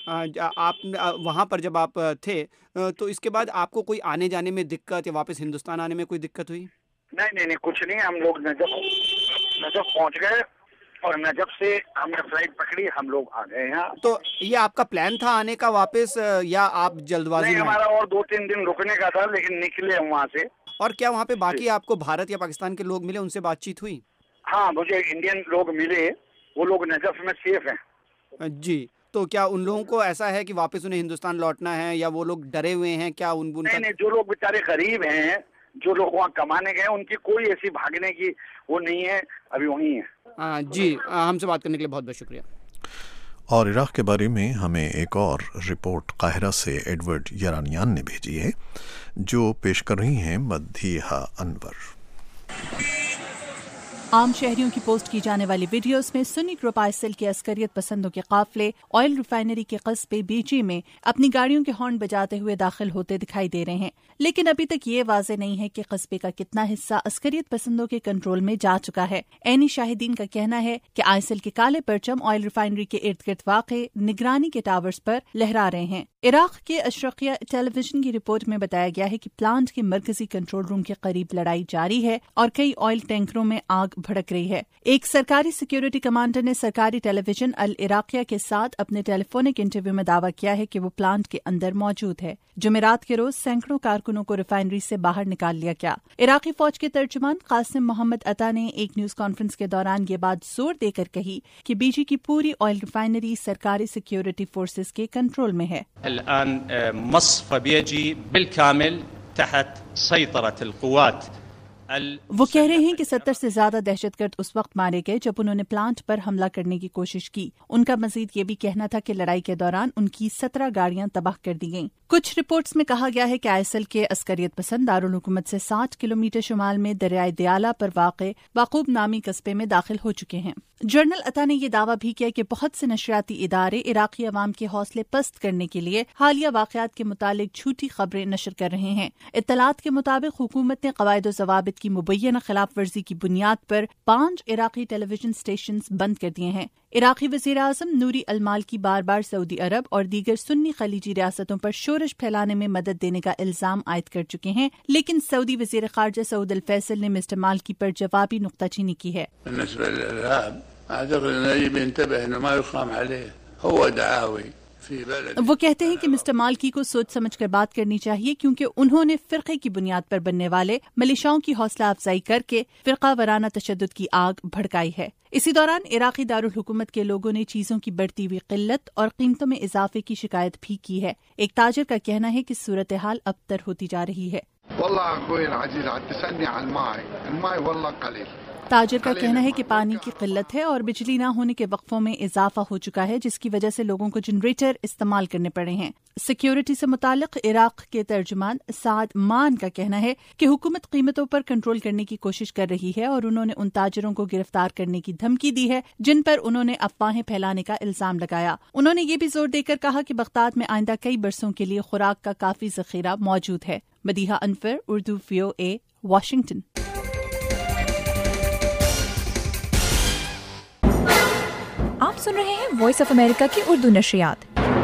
آپ وہاں پر جب آپ تھے تو اس کے بعد آپ کو کوئی آنے جانے میں دقت یا واپس ہندوستان آنے میں کوئی دقت ہوئی؟ نہیں نہیں نہیں، کچھ نہیں، ہم لوگ نجف نجف پہنچ گئے اور نجف سے ہم نے فلائٹ پکڑی، ہم لوگ آ گئے یہاں۔ تو یہ آپ کا پلان تھا آنے کا واپس، یا آپ جلد بازی میں؟ ہمارا اور دو تین دن رکنے کا تھا، لیکن نکلے ہم وہاں سے۔ اور کیا وہاں پہ باقی آپ کو بھارت یا پاکستان کے لوگ ملے، ان سے بات چیت ہوئی؟ ہاں مجھے انڈین لوگ ملے, وہ لوگ نجف میں سیف ہیں. جی, تو کیا ان لوگوں کو ایسا ہے کہ واپس انہیں ہندوستان لوٹنا ہے یا وہ لوگ ڈرے ہوئے ہیں کیا؟ ان نہیں نہیں, جو لوگ بیچارے غریب ہیں, جو لوگ وہاں کمانے گئے, ان کی کوئی ایسی بھاگنے کی وہ نہیں ہے, ابھی وہیں ہیں. جی, ہم سے بات کرنے کے لیے بہت بہت شکریہ. اور عراق کے بارے میں ہمیں ایک اور رپورٹ قاہرہ سے ایڈورڈ یرانیان نے بھیجی ہے, جو پیش کر رہی ہیں مدیحہ انور. عام شہریوں کی پوسٹ کی جانے والی ویڈیوز میں سنی گروپ آئسل کے عسکریت پسندوں کے قافلے آئل ریفائنری کے قصبے بیجی میں اپنی گاڑیوں کے ہارن بجاتے ہوئے داخل ہوتے دکھائی دے رہے ہیں, لیکن ابھی تک یہ واضح نہیں ہے کہ قصبے کا کتنا حصہ عسکریت پسندوں کے کنٹرول میں جا چکا ہے. عینی شاہدین کا کہنا ہے کہ آئسل کے کالے پرچم آئل ریفائنری کے ارد گرد واقع نگرانی کے ٹاورز پر لہرا رہے ہیں. عراق کے اشرقیہ ٹیلی ویژن کی رپورٹ میں بتایا گیا ہے کہ پلانٹ کے مرکزی کنٹرول روم کے قریب لڑائی جاری ہے اور کئی آئل ٹینکروں میں آگ بھڑک رہی ہے. ایک سرکاری سیکیورٹی کمانڈر نے سرکاری ٹیلی ویژن العراقیہ کے ساتھ اپنے ٹیلی فونک انٹرویو میں دعویٰ کیا ہے کہ وہ پلانٹ کے اندر موجود ہے. جمعرات کے روز سینکڑوں کارکنوں کو ریفائنری سے باہر نکال لیا گیا. عراقی فوج کے ترجمان قاسم محمد عطا نے ایک نیوز کانفرنس کے دوران یہ بات زور دے کر کہی کہ بیجی کی پوری آئل ریفائنری سرکاری سیکیورٹی فورسز کے کنٹرول میں ہے. الآن مصفى بيجي بالكامل تحت سيطرة القوات. وہ کہہ رہے ہیں کہ ستر سے زیادہ دہشت گرد اس وقت مارے گئے جب انہوں نے پلانٹ پر حملہ کرنے کی کوشش کی. ان کا مزید یہ بھی کہنا تھا کہ لڑائی کے دوران ان کی سترہ گاڑیاں تباہ کر دی گئیں. کچھ رپورٹس میں کہا گیا ہے کہ آئسل کے عسکریت پسند دارالحکومت سے ساٹھ کلومیٹر شمال میں دریائے دیالہ پر واقع باقوب نامی قصبے میں داخل ہو چکے ہیں. جنرل عطا نے یہ دعویٰ بھی کیا کہ بہت سے نشریاتی ادارے عراقی عوام کے حوصلے پست کرنے کے لیے حالیہ واقعات کے متعلق جھوٹی خبریں نشر کر رہے ہیں. اطلاعات کے مطابق حکومت نے قواعد و ضوابط کی مبینہ خلاف ورزی کی بنیاد پر پانچ عراقی ٹیلی ویژن اسٹیشنز بند کر دیے ہیں. عراقی وزیر اعظم نوری المالکی بار بار سعودی عرب اور دیگر سنی خلیجی ریاستوں پر شورش پھیلانے میں مدد دینے کا الزام عائد کر چکے ہیں, لیکن سعودی وزیر خارجہ سعود الفیصل نے مسٹر مالکی پر جوابی نکتہ چینی کی ہے. وہ کہتے ہیں کہ مسٹر مالکی کو سوچ سمجھ کر بات کرنی چاہیے کیونکہ انہوں نے فرقے کی بنیاد پر بننے والے ملیشاؤں کی حوصلہ افزائی کر کے فرقہ وارانہ تشدد کی آگ بھڑکائی ہے. اسی دوران عراقی دارالحکومت کے لوگوں نے چیزوں کی بڑھتی ہوئی قلت اور قیمتوں میں اضافے کی شکایت بھی کی ہے. ایک تاجر کا کہنا ہے کہ صورتحال ابتر ہوتی جا رہی ہے. تاجر کا کہنا ہے کہ پانی کی قلت ہے اور بجلی نہ ہونے کے وقفوں میں اضافہ ہو چکا ہے جس کی وجہ سے لوگوں کو جنریٹر استعمال کرنے پڑے ہیں. سیکیورٹی سے متعلق عراق کے ترجمان سعد مان کا کہنا ہے کہ حکومت قیمتوں پر کنٹرول کرنے کی کوشش کر رہی ہے اور انہوں نے ان تاجروں کو گرفتار کرنے کی دھمکی دی ہے جن پر انہوں نے افواہیں پھیلانے کا الزام لگایا. انہوں نے یہ بھی زور دے کر کہا کہ بغداد میں آئندہ کئی برسوں کے لیے خوراک کا کافی ذخیرہ موجود ہے. Madiha Anwar, Urdu V O A, Washington. آپ سن رہے ہیں وائس آف امریکہ کی اردو نشریات.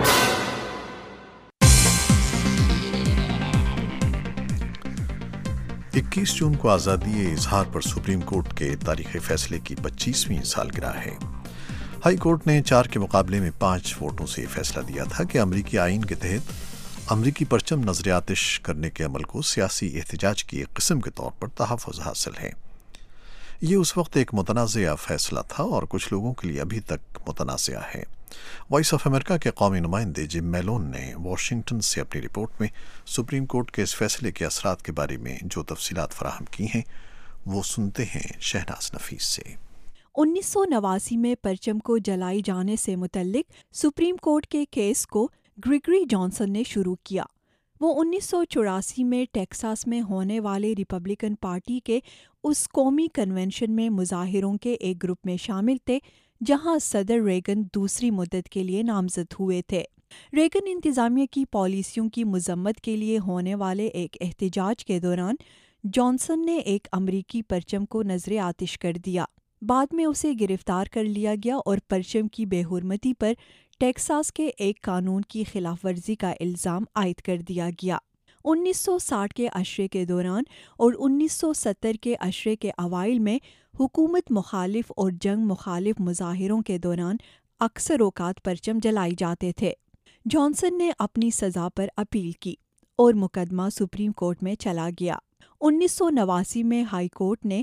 اکیس جون کو آزادی اظہار پر سپریم کورٹ کے تاریخی فیصلے کی پچیسویں سالگرہ ہے. ہائی کورٹ نے چار کے مقابلے میں پانچ ووٹوں سے یہ فیصلہ دیا تھا کہ امریکی آئین کے تحت امریکی پرچم نظر آتش کرنے کے عمل کو سیاسی احتجاج کی ایک قسم کے طور پر تحفظ حاصل ہے. یہ اس وقت ایک متنازع فیصلہ تھا اور کچھ لوگوں کے لیے ابھی تک متنازع ہے. وائس آف امریکہ کے قومی نمائندے جم میلون نے واشنگٹن سے اپنی رپورٹ میں سپریم کورٹ کے اس فیصلے کے اثرات کے بارے میں جو تفصیلات فراہم کی ہیں وہ سنتے ہیں شہناز نفیس سے. انیس سو نواسی میں پرچم کو جلائی جانے سے متعلق سپریم کورٹ کے کیس کو گریگری جانسن نے شروع کیا. وہ انیس سو چوراسی میں ٹیکساس میں ہونے والے ریپبلکن پارٹی کے اس قومی کنونشن میں مظاہروں کے ایک گروپ میں شامل تھے جہاں صدر ریگن دوسری مدت کے لیے نامزد ہوئے تھے. ریگن انتظامیہ کی پالیسیوں کی مذمت کے لیے ہونے والے ایک احتجاج کے دوران جانسن نے ایک امریکی پرچم کو نظر آتش کر دیا. بعد میں اسے گرفتار کر لیا گیا اور پرچم کی بے حرمتی پر ٹیکساس کے ایک قانون کی خلاف ورزی کا الزام عائد کر دیا گیا. انیس سو ساٹھ کے عشرے کے دوران اور انیس سو ستر کے عشرے کے اوائل میں حکومت مخالف اور جنگ مخالف مظاہروں کے دوران اکثر اوقات پرچم جلائے جاتے تھے. جانسن نے اپنی سزا پر اپیل کی اور مقدمہ سپریم کورٹ میں چلا گیا. انیس سو نواسی میں ہائی کورٹ نے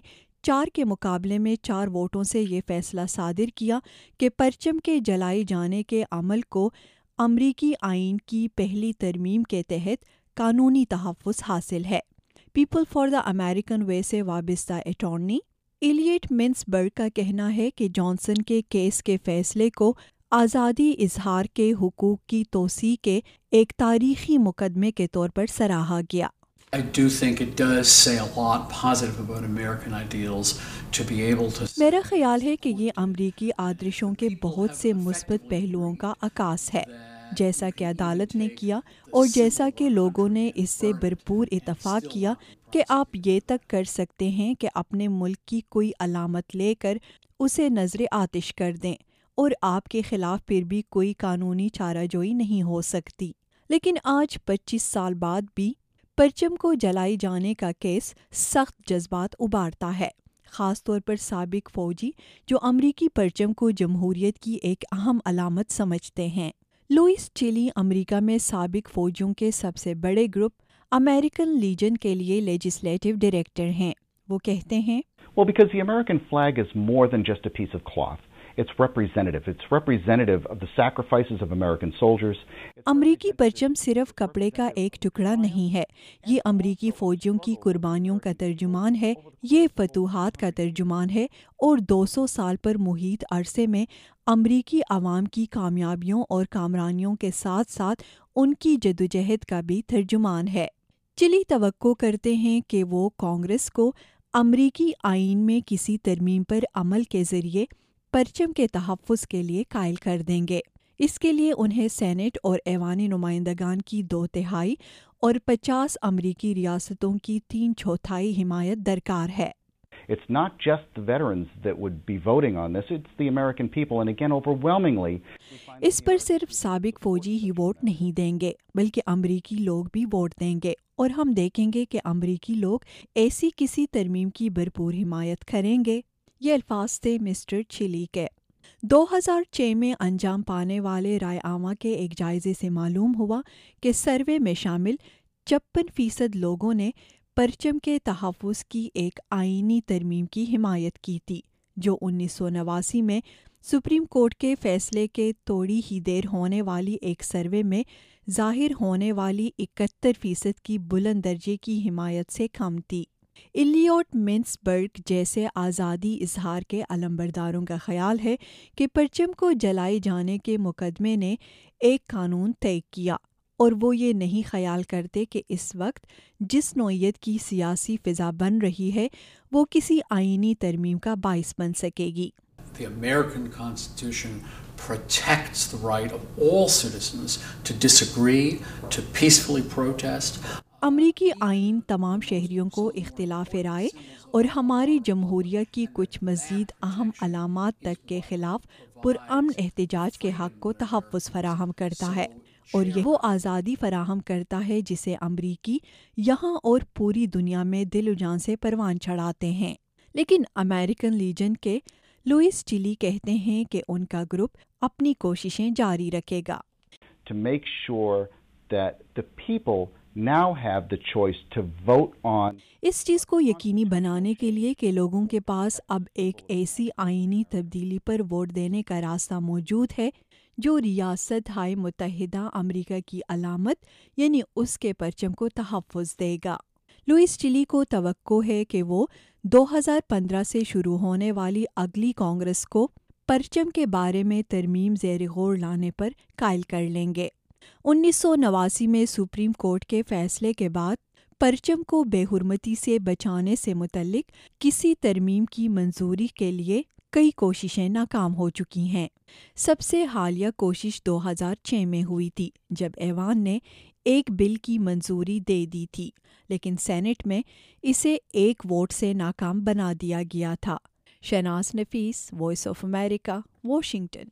چار کے مقابلے میں چار ووٹوں سے یہ فیصلہ صادر کیا کہ پرچم کے جلائے جانے کے عمل کو امریکی آئین کی پہلی ترمیم کے تحت قانونی تحفظ حاصل ہے۔ People for the American way سے وابستہ اٹارنی ایلیٹ منسبرگ کا کہنا ہے کہ جانسن کے کیس کے فیصلے کو آزادی اظہار کے حقوق کی توسیع کے ایک تاریخی مقدمے کے طور پر سراہا گیا۔ I do think it does say a lot positive about American ideals to be able to. میرا خیال ہے کہ یہ امریکی آدرشوں کے بہت سے مثبت پہلوؤں کا عکاس ہے، جیسا کہ عدالت نے کیا اور جیسا کہ لوگوں نے اس سے بھرپور اتفاق کیا کہ آپ یہ تک کر سکتے ہیں کہ اپنے ملک کی کوئی علامت لے کر اسے نظر آتش کر دیں اور آپ کے خلاف پھر بھی کوئی قانونی چارہ جوئی نہیں ہو سکتی۔ لیکن آج پچیس سال بعد بھی پرچم کو جلائے جانے کا کیس سخت جذبات ابھارتا ہے، خاص طور پر سابق فوجی جو امریکی پرچم کو جمہوریت کی ایک اہم علامت سمجھتے ہیں۔ لوئس چلی امریکہ میں سابق فوجیوں کے سب سے بڑے گروپ امریکن لیجن کے لیے لیجسلیٹو ڈائریکٹر ہیں۔ وہ کہتے ہیں Well, because the American flag is more than just a piece of cloth. It's representative. It's representative of the sacrifices of American soldiers. امریکی پرچم صرف کپڑے کا ایک ٹکڑا نہیں ہے، یہ امریکی فوجیوں کی قربانیوں کا ترجمان ہے، یہ فتوحات کا ترجمان ہے اور دو سو سال پر محیط عرصے میں امریکی عوام کی کامیابیوں اور کامرانیوں کے ساتھ ساتھ ان کی جدوجہد کا بھی ترجمان ہے۔ چلی توقع کرتے ہیں کہ وہ کانگریس کو امریکی آئین میں کسی ترمیم پر عمل کے ذریعے پرچم کے تحفظ کے لیے قائل کر دیں گے۔ اس کے لیے انہیں سینٹ اور ایوانی نمائندگان کی دو تہائی اور پچاس امریکی ریاستوں کی تین چوتھائی حمایت درکار ہے۔ It's not just the veterans that would be voting on this, it's the American people, and again, overwhelmingly. اس پر صرف سابق فوجی ہی ووٹ نہیں دیں گے بلکہ امریکی لوگ بھی ووٹ دیں گے، اور ہم دیکھیں گے کہ امریکی لوگ ایسی کسی ترمیم کی بھرپور حمایت کریں گے۔ یہ الفاظ تھے مسٹر چلی کے۔ دو ہزار چھ میں انجام پانے والے رائے عامہ کے ایک جائزے سے معلوم ہوا کہ سروے میں شامل چپن فیصد لوگوں نے پرچم کے تحفظ کی ایک آئینی ترمیم کی حمایت کی تھی، جو انیس سو نواسی میں سپریم کورٹ کے فیصلے کے تھوڑی ہی دیر ہونے والی ایک سروے میں ظاہر ہونے والی اکہتر فیصد کی بلند درجے کی حمایت سے کم تھی۔ ایلیوٹ منسبرگ جیسے آزادی اظہار کے علمبرداروں کا خیال ہے کہ پرچم کو جلائے جانے کے مقدمے نے ایک قانون طے کیا، اور وہ یہ نہیں خیال کرتے کہ اس وقت جس نوعیت کی سیاسی فضا بن رہی ہے وہ کسی آئینی ترمیم کا باعث بن سکے گی۔ The American Constitution protects the right of all citizens to disagree, to peacefully protest. امریکی آئین تمام شہریوں کو اختلاف رائے اور ہماری جمہوریہ کی کچھ مزید اہم علامات تک کے خلاف پرامن احتجاج کے حق کو تحفظ فراہم کرتا ہے، اور یہ وہ آزادی فراہم کرتا ہے جسے امریکی یہاں اور پوری دنیا میں دل و جان سے پروان چڑھاتے ہیں۔ لیکن امریکن لیجن کے لوئس چلی کہتے ہیں کہ ان کا گروپ اپنی کوششیں جاری رکھے گا۔ To make sure that the people now have the choice to vote on. اس چیز کو یقینی بنانے کے لیے کہ لوگوں کے پاس اب ایک ایسی آئینی تبدیلی پر ووٹ دینے کا راستہ موجود ہے جو ریاست ہائے متحدہ امریکہ کی علامت یعنی اس کے پرچم کو تحفظ دے گا۔ لوئس چلی کو توقع ہے کہ وہ دو ہزار پندرہ سے شروع ہونے والی اگلی کانگریس کو پرچم کے بارے میں ترمیم زیر غور لانے پر قائل کر لیں گے۔ انیس سو نواسی میں سپریم کورٹ کے فیصلے کے بعد پرچم کو بے حرمتی سے بچانے سے متعلق کسی ترمیم کی منظوری کے لیے کئی کوششیں ناکام ہو چکی ہیں۔ سب سے حالیہ کوشش دو ہزار چھ میں ہوئی تھی جب ایوان نے ایک بل کی منظوری دے دی تھی، لیکن سینٹ میں اسے ایک ووٹ سے ناکام بنا دیا گیا تھا۔ Shahnaz Nafees, voice of America, Washington.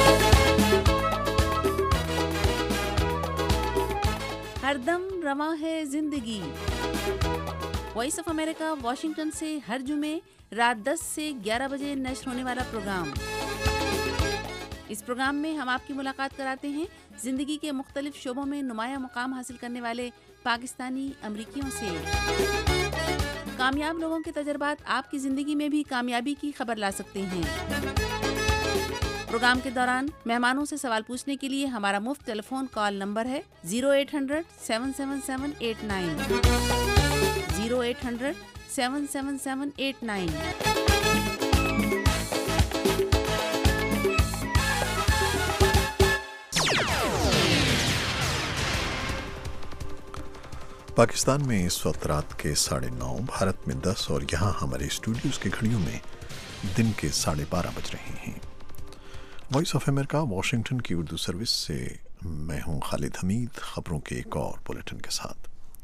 ہر دم رواں ہے زندگی۔ وائس آف امریکہ واشنگٹن سے ہر جمعے رات دس سے گیارہ بجے نشر ہونے والا پروگرام اس پروگرام میں ہم آپ کی ملاقات کراتے ہیں زندگی کے مختلف شعبوں میں نمایاں مقام حاصل کرنے والے پاکستانی امریکیوں سے۔ کامیاب لوگوں کے تجربات آپ کی زندگی میں بھی کامیابی کی خبر لا سکتے ہیں۔ پروگرام کے دوران مہمانوں سے سوال پوچھنے کے لیے ہمارا مفت ٹیلی فون کال نمبر ہے zero eight hundred seven seven seven eight nine zero eight hundred seven seven seven eight nine. Pakistan میں اس وقت رات کے ساڑھے نو، بھارت میں دس اور یہاں ہمارے اسٹوڈیوز کی گھڑیوں میں دن کے ساڑھے بارہ بج رہے ہیں۔ وائس آف امریکہ واشنگٹن کی اردو سروس سے میں ہوں خالد حمید، خبروں کے ایک اور بلیٹن کے ساتھ۔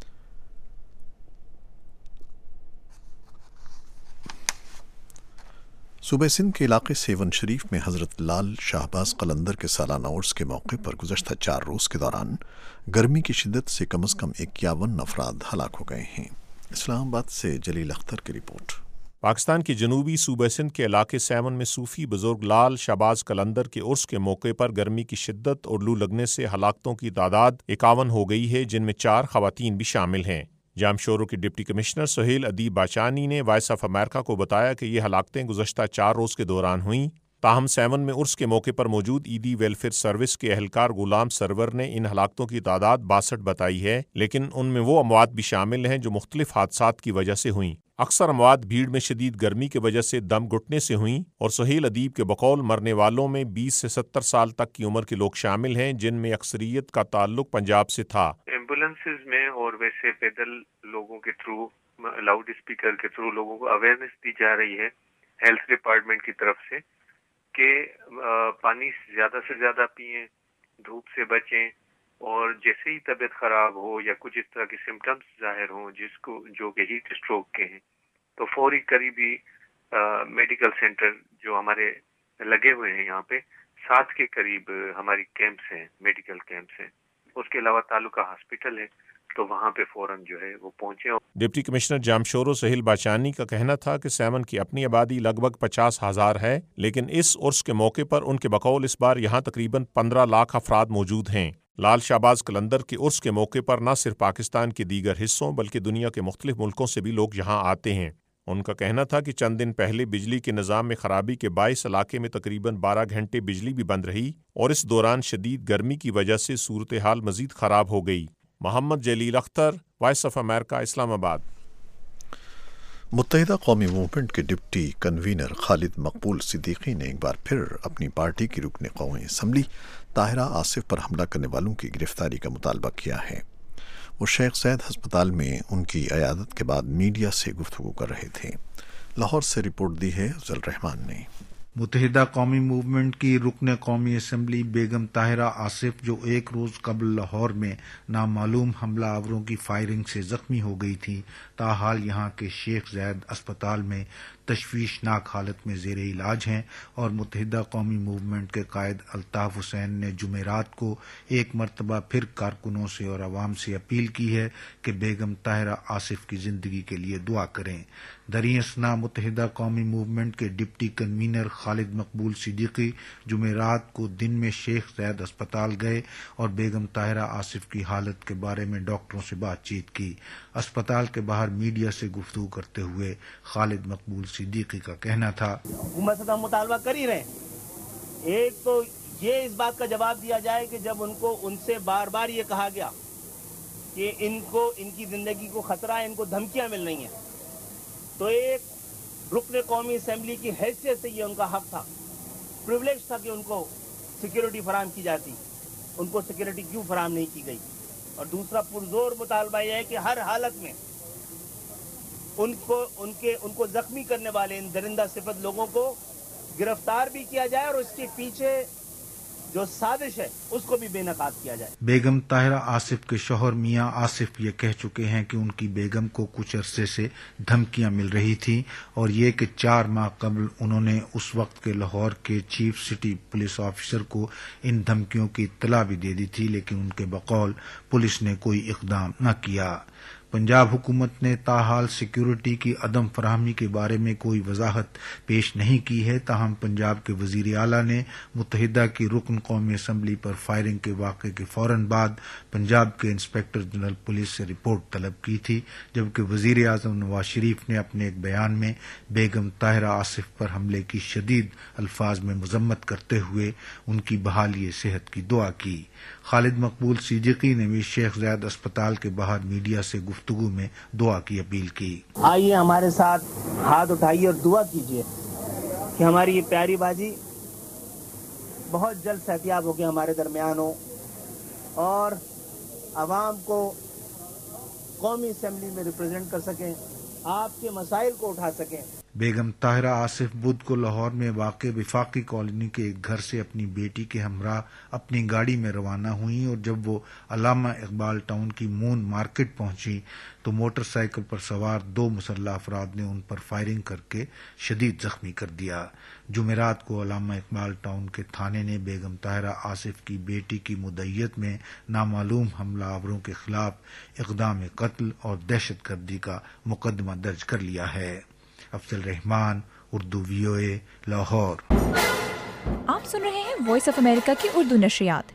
صوبہ سندھ کے علاقے سیون شریف میں حضرت لال شہباز قلندر کے سالانہ عرس کے موقع پر گزشتہ چار روز کے دوران گرمی کی شدت سے کم از کم اکیاون افراد ہلاک ہو گئے ہیں۔ اسلام آباد سے جلیل اختر کی رپورٹ۔ پاکستان کے جنوبی صوبہ سندھ کے علاقے سیون میں صوفی بزرگ لال شہباز قلندر کے عرس کے موقع پر گرمی کی شدت اور لو لگنے سے ہلاکتوں کی تعداد اکاون ہو گئی ہے، جن میں چار خواتین بھی شامل ہیں۔ جام شوروں کے ڈپٹی کمشنر سہیل ادیب باچانی نے وائس آف امریکہ کو بتایا کہ یہ ہلاکتیں گزشتہ چار روز کے دوران ہوئیں، تاہم سیون میں عرس کے موقع پر موجود عیدی ویلفیئر سروس کے اہلکار غلام سرور نے ان ہلاکتوں کی تعداد باسٹھ بتائی ہے، لیکن ان میں وہ اموات بھی شامل ہیں جو مختلف حادثات کی وجہ سے ہوئیں۔ اکثر اموات بھیڑ میں شدید گرمی کی وجہ سے دم گھٹنے سے ہوئیں، اور سہیل ادیب کے بقول مرنے والوں میں بیس سے ستر سال تک کی عمر کے لوگ شامل ہیں، جن میں اکثریت کا تعلق پنجاب سے تھا۔ ایمبولینسز میں اور ویسے پیدل لوگوں کے تھرو، لاؤڈ اسپیکر کے تھرو لوگوں کو اویئرنیس دی جا رہی ہے ہیلتھ ڈپارٹمنٹ کی طرف سے کہ پانی زیادہ سے زیادہ پئیں، دھوپ سے بچیں، اور جیسے ہی طبیعت خراب ہو یا کچھ اس طرح کے سمٹمز ظاہر ہوں جس کو جو کہ ہیٹ اسٹروک کے ہیں، تو فوری قریبی میڈیکل سینٹر جو ہمارے لگے ہوئے ہیں یہاں پہ ساتھ کے قریب ہماری کیمپس ہیں، میڈیکل کیمپس ہیں، اس کے علاوہ تعلقہ ہاسپٹل ہے، تو وہاں پہ فوراً جو ہے وہ پہنچے۔ ڈپٹی کمشنر جامشورو سہیل باچانی کا کہنا تھا کہ سیون کی اپنی آبادی لگ بھگ پچاس ہزار ہے، لیکن اس عرس کے موقع پر ان کے بقول اس بار یہاں تقریباً پندرہ لاکھ افراد موجود ہیں۔ لال شہباز قلندر کے عرس کے موقع پر نہ صرف پاکستان کے دیگر حصوں بلکہ دنیا کے مختلف ملکوں سے بھی لوگ یہاں آتے ہیں۔ ان کا کہنا تھا کہ چند دن پہلے بجلی کے نظام میں خرابی کے باعث علاقے میں تقریباً بارہ گھنٹے بجلی بھی بند رہی، اور اس دوران شدید گرمی کی وجہ سے صورتحال مزید خراب ہو گئی۔ Muhammad Jalil Akhtar, voice of America, Islamabad. Muttahida Qaumi movement کے ڈپٹی کنوینر خالد مقبول صدیقی نے ایک بار پھر اپنی پارٹی کی رکن قومی اسمبلی طاہرہ آصف پر حملہ کرنے والوں کی گرفتاری کا مطالبہ کیا ہے۔ وہ شیخ زید ہسپتال میں ان کی عیادت کے بعد میڈیا سے گفتگو کر رہے تھے۔ لاہور سے رپورٹ دی ہے افضل رحمان نے۔ متحدہ قومی موومنٹ کی رکن قومی اسمبلی بیگم طاہرہ آصف، جو ایک روز قبل لاہور میں نامعلوم حملہ آوروں کی فائرنگ سے زخمی ہو گئی تھی، تاحال یہاں کے شیخ زید اسپتال میں تشویشناک حالت میں زیر علاج ہیں، اور متحدہ قومی موومنٹ کے قائد الطاف حسین نے جمعرات کو ایک مرتبہ پھر کارکنوں سے اور عوام سے اپیل کی ہے کہ بیگم طاہرہ آصف کی زندگی کے لیے دعا کریں۔ دریں اثنا متحدہ قومی موومنٹ کے ڈپٹی کنوینر خالد مقبول صدیقی جمعرات کو دن میں شیخ زید اسپتال گئے اور بیگم طاہرہ آصف کی حالت کے بارے میں ڈاکٹروں سے بات چیت کی۔ اسپتال کے باہر میڈیا سے گفتگو کرتے ہوئے خالد مقبول صدیقی کا کہنا تھا، حکومت سے مطالبہ کر ہی رہے ہیں۔ ایک تو یہ اس بات کا جواب دیا جائے کہ جب ان کو ان سے بار بار یہ کہا گیا کہ ان کو ان کی زندگی کو خطرہ ہے، ان کو دھمکیاں مل رہی ہیں، تو ایک رکن قومی اسمبلی کی حیثیت سے یہ ان کا حق تھا، پریولیج تھا کہ ان کو سیکیورٹی فراہم کی جاتی، ان کو سیکیورٹی کیوں فراہم نہیں کی گئی؟ اور دوسرا پرزور مطالبہ یہ ہے کہ ہر حالت میں ان کو ان کے ان کو زخمی کرنے والے ان درندہ صفت لوگوں کو گرفتار بھی کیا جائے، اور اس کے پیچھے جو سازش ہے اس کو بھی بے نقاب کیا جائے۔ بیگم طاہرہ آصف کے شوہر میاں آصف یہ کہہ چکے ہیں کہ ان کی بیگم کو کچھ عرصے سے دھمکیاں مل رہی تھیں، اور یہ کہ چار ماہ قبل انہوں نے اس وقت کے لاہور کے چیف سٹی پولیس آفیسر کو ان دھمکیوں کی اطلاع بھی دے دی تھی، لیکن ان کے بقول پولیس نے کوئی اقدام نہ کیا۔ पंजाब हुकूमत ने ताहाल सिक्योरिटी की अदम फराहमी के बारे में कोई वजाहत पेश नहीं की है, ताहम पंजाब के वजीर आला ने मुत्तहिदा की रुकन कौमी असम्बली पर फायरिंग के वाक़े के फौरन बाद पंजाब के इंस्पेक्टर जनरल पुलिस से रिपोर्ट तलब की थी, जबकि वजीर आज़म नवाज शरीफ ने अपने एक बयान में बेगम ताहिरा आसिफ पर हमले की शदीद अल्फाज में मजम्मत करते हुए उनकी बहाली सेहत की दुआ की। खालिद मकबूल सिद्दीकी ने भी शेख ज़ायद अस्पताल के बाहर मीडिया से गुफ्तगू में दुआ की अपील की। आइए हमारे साथ हाथ उठाइए और दुआ कीजिए कि हमारी ये प्यारी बाजी बहुत जल्द सेहतियाब होकर हमारे दरमियान हो और आवाम को कौमी असेंबली में रिप्रेजेंट कर सकें, आपके मसाइल को उठा सकें। बेगम ताहिरा आसिफ बुध को लाहौर में वाक़ विफाकी कॉलोनी के एक घर से अपनी बेटी के हमराह अपनी गाड़ी में रवाना हुई और जब वो अलामा इकबाल टाउन की मून मार्केट पहुंची तो मोटरसाइकिल पर सवार दो मुसल्लह अफराद ने उन पर फायरिंग करके शदीद जख्मी कर दिया। जुमेरात को अलामा इकबाल टाउन के थाने ने बेगम ताहिरा आसिफ की बेटी की मुद्दईयत में नामालूम हमला आवरों के खिलाफ इक़दाम कत्ल और दहशत गर्दी का मुकदमा दर्ज कर लिया है। अफजल रहमान, उर्दू वीओए, लाहौर। आप सुन रहे हैं वॉइस ऑफ अमेरिका की उर्दू नशरियात।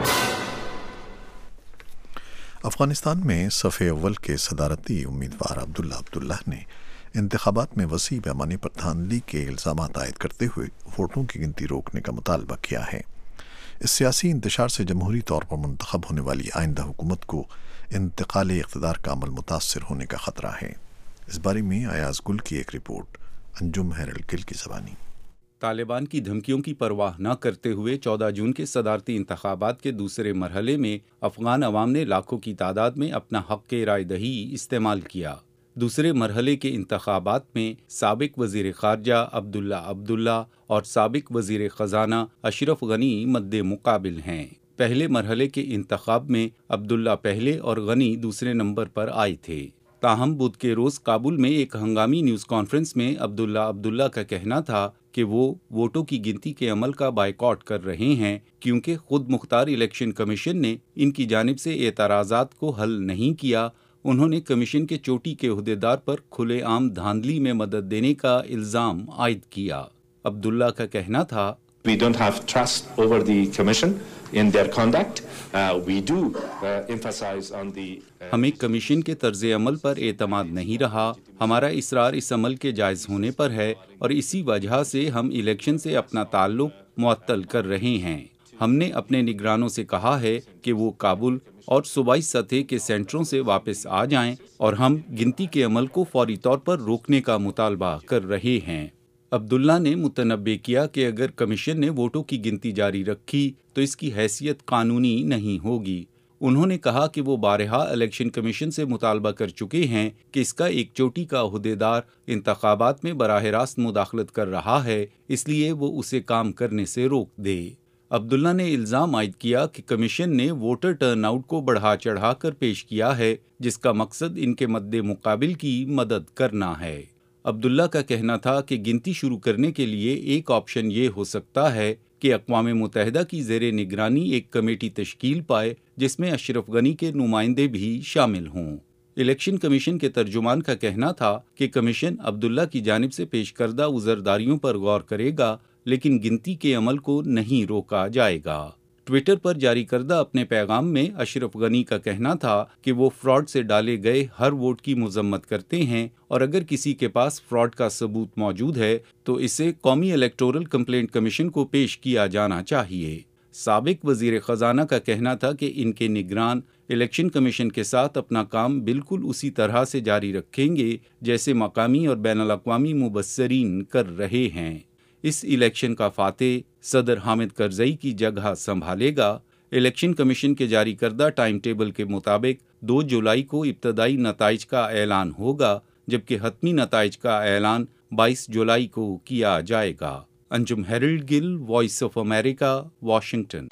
अफगानिस्तान में सफ़े अव्वल के सदारती उम्मीदवार अब्दुल्ला अब्दुल्ला ने इंतखाबात में वसी पैमाने पर धांधली के इल्ज़ामात आयद करते हुए वोटों की गिनती रोकने का मुतालबा किया है। इस सियासी इंतशार से जमहूरी तौर पर मुंतखब होने वाली आइंदा हुकूमत को इंतकाल इक़्तिदार का अमल मुतासर होने का ख़तरा है। इस बारे में अयाज गुल की एक रिपोर्ट, अंजुम हैरल्ड गिल की ज़बानी। तालिबान की धमकियों की परवाह न करते हुए चौदह जून के सदारती इंतखाबात के दूसरे मरहले में अफगान अवाम ने लाखों की तादाद में अपना हक़ राय दही इस्तेमाल किया। दूसरे मरहले के इंतखाबात में साबिक वज़ीर ख़ारजा अब्दुल्ला अब्दुल्ला और साबिक वज़ीर ख़ज़ाना अशरफ गनी मद्दे मुकाबिल हैं। पहले मरहले के इंतखाब में अब्दुल्ला पहले और गनी दूसरे नंबर पर आए थे। ताहम बुध के रोज़ काबुल में एक हंगामी न्यूज़ कॉन्फ्रेंस में अब्दुल्ला अब्दुल्ला का कहना था कि वो वोटों की गिनती के अमल का बायकॉट कर रहे हैं क्योंकि खुद मुख्तार इलेक्शन कमीशन ने इनकी जानिब से एतराज़ात को हल नहीं किया। उन्होंने कमीशन के चोटी के ओहदेदार पर खुलेआम धांधली में मदद देने का इल्ज़ाम आयद किया। अब्दुल्ला का कहना था, We don't have trust over the commission in their conduct. Uh, we do uh, emphasize on the uh, हमें कमीशन के तर्ज अमल पर एतमाद नहीं रहा। हमारा इसरार इस अमल के जायज़ होने पर है और इसी वजह से हम इलेक्शन से अपना ताल्लुक मुअत्तल कर रहे हैं। हमने अपने निगरानों से कहा है कि वो काबुल और सूबाई सतह के सेंटरों से वापस आ जाएं और हम गिनती के अमल को फौरी तौर पर रोकने का मुतालबा कर रहे हैं। अब्दुल्ला ने मुतनब्बे किया कि अगर कमीशन ने वोटों की गिनती जारी रखी तो इसकी हैसियत कानूनी नहीं होगी। उन्होंने कहा कि वो बारहा इलेक्शन कमीशन से मुतालबा कर चुके हैं कि इसका एक चोटी का ओहदेदार इंतखाबात में बराह रास्त मुदाखलत कर रहा है, इसलिए वो उसे काम करने से रोक दे। अब्दुल्ला ने इल्ज़ाम आयद किया कि कमीशन ने वोटर टर्नआउट को बढ़ा चढ़ा कर पेश किया है, जिसका मकसद इनके मद्दे मुकाबिल की मदद करना है। अब्दुल्ला का कहना था कि गिनती शुरू करने के लिए एक ऑप्शन ये हो सकता है कि अक़वाम मुत्तहिदा की ज़ेरे निगरानी एक कमेटी तश्कील पाए जिसमें अशरफ गनी के नुमाइंदे भी शामिल हों। इलेक्शन कमीशन के तर्जुमान का कहना था कि कमीशन अब्दुल्ला की जानिब से पेश करदा उज़रदारियों पर गौर करेगा, लेकिन गिनती के अमल को नहीं रोका जाएगा। ट्विटर पर जारी करदा अपने पैगाम में अशरफ गनी का कहना था कि वो फ्रॉड से डाले गए हर वोट की मजम्मत करते हैं और अगर किसी के पास फ्रॉड का सबूत मौजूद है तो इसे कौमी इलेक्टोरल कंप्लेंट कमीशन को पेश किया जाना चाहिए। साबिक वजीर खजाना का कहना था कि इनके निगरान इलेक्शन कमीशन के साथ अपना काम बिल्कुल उसी तरह से जारी रखेंगे जैसे मकामी और बैनुल अक़वामी मुबस्सरीन कर रहे हैं। इस इलेक्शन का फातेह सदर हामिद करजई की जगह संभालेगा। इलेक्शन कमीशन के जारी करदा टाइम टेबल के मुताबिक दो जुलाई को इब्तदाई नताइज का ऐलान होगा, जबकि हतमी नताइज का ऐलान बाईस जुलाई को किया जाएगा। Anjum Harold Gill, voice of America, Washington.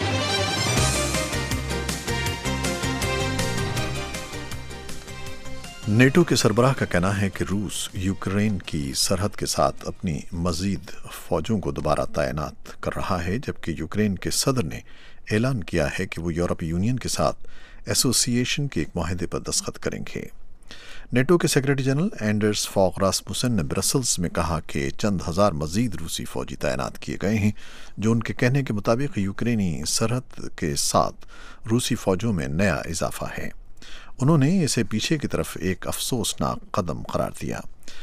NATO के सरबराह का कहना है कि रूस यूक्रेन की सरहद के साथ अपनी मजीद फौजों को दोबारा तैनात कर रहा है, जबकि यूक्रेन के सदर ने ऐलान किया है कि वो यूरोपीय यूनियन के साथ एसोसिएशन के एक माहदे पर दस्तखत करेंगे। نیٹو کے secretary general Anders Fogh Rasmussen نے برسلز میں کہا کہ چند ہزار مزید روسی فوجی تعینات کیے گئے ہیں، جو ان کے کہنے کے مطابق یوکرینی سرحد کے ساتھ روسی فوجوں میں نیا اضافہ ہے۔ انہوں نے اسے پیچھے کی طرف ایک افسوسناک قدم قرار دیا۔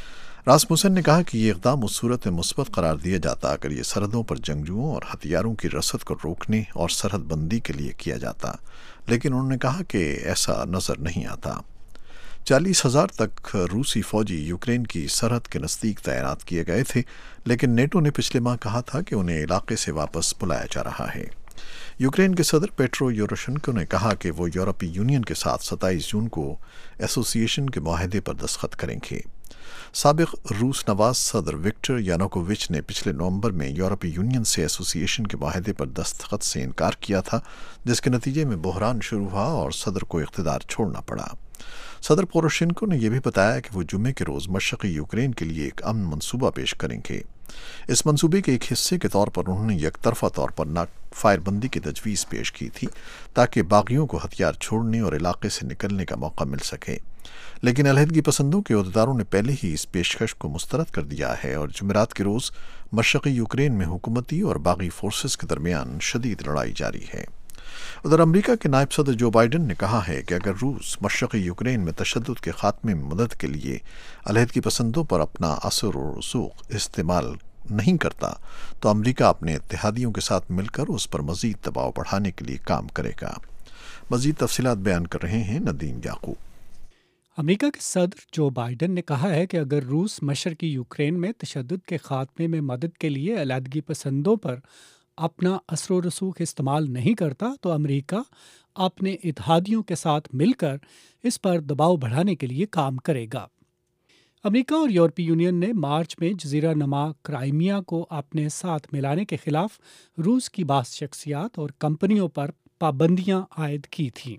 راسموسن نے کہا کہ یہ اقدام اس صورت میں مثبت قرار دیا جاتا اگر یہ سرحدوں پر جنگجوؤں اور ہتھیاروں کی رسد کو روکنے اور سرحد بندی کے لیے کیا جاتا، لیکن انہوں نے کہا کہ ایسا نظر نہیں آتا۔ چالیس ہزار تک روسی فوجی یوکرین کی سرحد کے نزدیک تعینات کیے گئے تھے، لیکن نیٹو نے پچھلے ماہ کہا تھا کہ انہیں علاقے سے واپس بلایا جا رہا ہے۔ یوکرین کے صدر پیٹرو یوروشنکو نے کہا کہ وہ یورپی یونین کے ساتھ ستائیس جون کو ایسوسی ایشن کے معاہدے پر دستخط کریں گے۔ سابق روس نواز صدر وکٹر یانوکووچ نے پچھلے نومبر میں یورپی یونین سے ایسوسی ایشن کے معاہدے پر دستخط سے انکار کیا تھا، جس کے نتیجے میں بحران شروع ہوا اور صدر کو اقتدار چھوڑنا پڑا۔ صدر پوروشینکو نے یہ بھی بتایا کہ وہ جمعے کے روز مشرقی یوکرین کے لیے ایک امن منصوبہ پیش کریں گے۔ اس منصوبے کے ایک حصے کے طور پر انہوں نے یک طرفہ طور پر فائر بندی کی تجویز پیش کی تھی تاکہ باغیوں کو ہتھیار چھوڑنے اور علاقے سے نکلنے کا موقع مل سکے، لیکن علیحدگی پسندوں کے عہدیداروں نے پہلے ہی اس پیشکش کو مسترد کر دیا ہے اور جمعرات کے روز مشرقی یوکرین میں حکومتی اور باغی فورسز کے درمیان شدید لڑائی جاری ہے۔ ادھر امریکہ کے نائب صدر جو بائیڈن نے کہا ہے کہ اگر روس مشرقی یوکرین میں تشدد کے خاتمے میں مدد کے لیے علیحدگی پسندوں پر اپنا اثر و رسوخ استعمال نہیں کرتا تو امریکہ اپنے اتحادیوں کے ساتھ مل کر اس پر مزید دباؤ بڑھانے کے لیے کام کرے گا۔ مزید تفصیلات بیان کر رہے ہیں ندیم یعقوب۔ امریکہ کے صدر جو بائیڈن نے کہا ہے کہ اگر روس مشرقی یوکرین میں تشدد کے خاتمے میں مدد کے لیے علیحدگی پسندوں پر اپنا اثر و رسوخ استعمال نہیں کرتا تو امریکہ اپنے اتحادیوں کے ساتھ مل کر اس پر دباؤ بڑھانے کے لیے کام کرے گا۔ امریکہ اور یورپی یونین نے مارچ میں جزیرہ نما کرائمیا کو اپنے ساتھ ملانے کے خلاف روس کی بعض شخصیات اور کمپنیوں پر پابندیاں عائد کی تھیں۔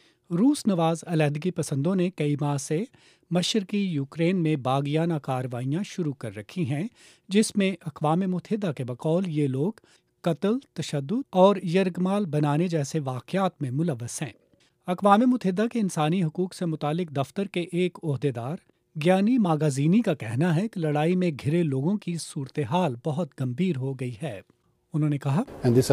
روس نواز علیحدگی پسندوں نے کئی ماہ سے مشرقی یوکرین میں باغیانہ کارروائیاں شروع کر رکھی ہیں، جس میں اقوام متحدہ کے بقول یہ لوگ قتل، تشدد اور یرغمال بنانے جیسے واقعات میں ملوث ہیں۔ اقوام متحدہ کے انسانی حقوق سے متعلق دفتر کے ایک عہدیدار گیانی ماگازینی کا کہنا ہے کہ لڑائی میں گھرے لوگوں کی صورتحال بہت گمبھیر ہو گئی ہے۔ انہوں نے کہا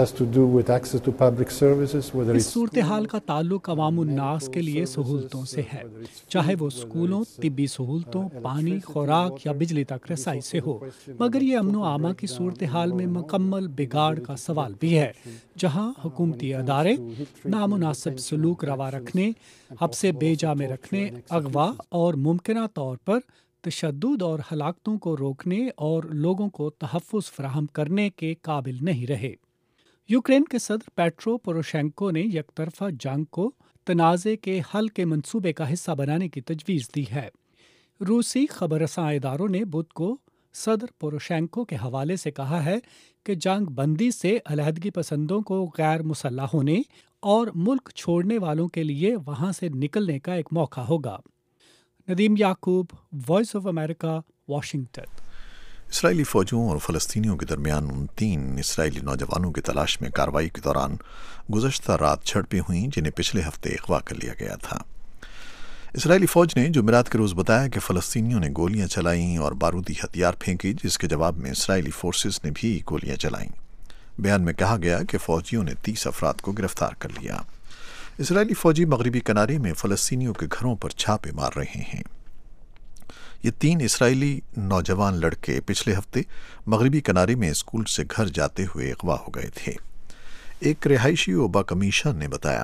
اس صورتحال کا تعلق عوام الناس کے لیے سہولتوں سے ہے، چاہے وہ اسکولوں، طبی سہولتوں، پانی، خوراک یا بجلی تک رسائی سے ہو، مگر یہ امن و امان کی صورتحال میں مکمل بگاڑ کا سوال بھی ہے، جہاں حکومتی ادارے نامناسب سلوک روا رکھنے، حبس بے جا میں رکھنے، اغوا اور ممکنہ طور پر تشدد اور ہلاکتوں کو روکنے اور لوگوں کو تحفظ فراہم کرنے کے قابل نہیں رہے۔ یوکرین کے صدر پیٹرو پوروشینکو نے یک طرفہ جنگ کو تنازع کے حل کے منصوبے کا حصہ بنانے کی تجویز دی ہے۔ روسی خبر رساں اداروں نے بدھ کو صدر پوروشینکو کے حوالے سے کہا ہے کہ جنگ بندی سے علیحدگی پسندوں کو غیر مسلح ہونے اور ملک چھوڑنے والوں کے لیے وہاں سے نکلنے کا ایک موقع ہوگا۔ Nadeem Yaqoob, voice of America, Washington. اسرائیلی فوجوں اور فلسطینیوں کے درمیان ان تین اسرائیلی نوجوانوں کی تلاش میں کارروائی کے دوران گزشتہ رات جھڑپیں ہوئیں جنہیں پچھلے ہفتے اغوا کر لیا گیا تھا۔ اسرائیلی فوج نے جمعرات کے روز بتایا کہ فلسطینیوں نے گولیاں چلائیں اور بارودی ہتھیار پھینکے، جس کے جواب میں اسرائیلی فورسز نے بھی گولیاں چلائیں۔ بیان میں کہا گیا کہ فوجیوں نے تیس افراد کو گرفتار کر لیا۔ اسرائیلی فوجی مغربی کنارے میں فلسطینیوں کے گھروں پر چھاپے مار رہے ہیں۔ یہ تین اسرائیلی نوجوان لڑکے پچھلے ہفتے مغربی کنارے میں اسکول سے گھر جاتے ہوئے اغوا ہو گئے تھے۔ ایک رہائشی اوبا کمیشا نے بتایا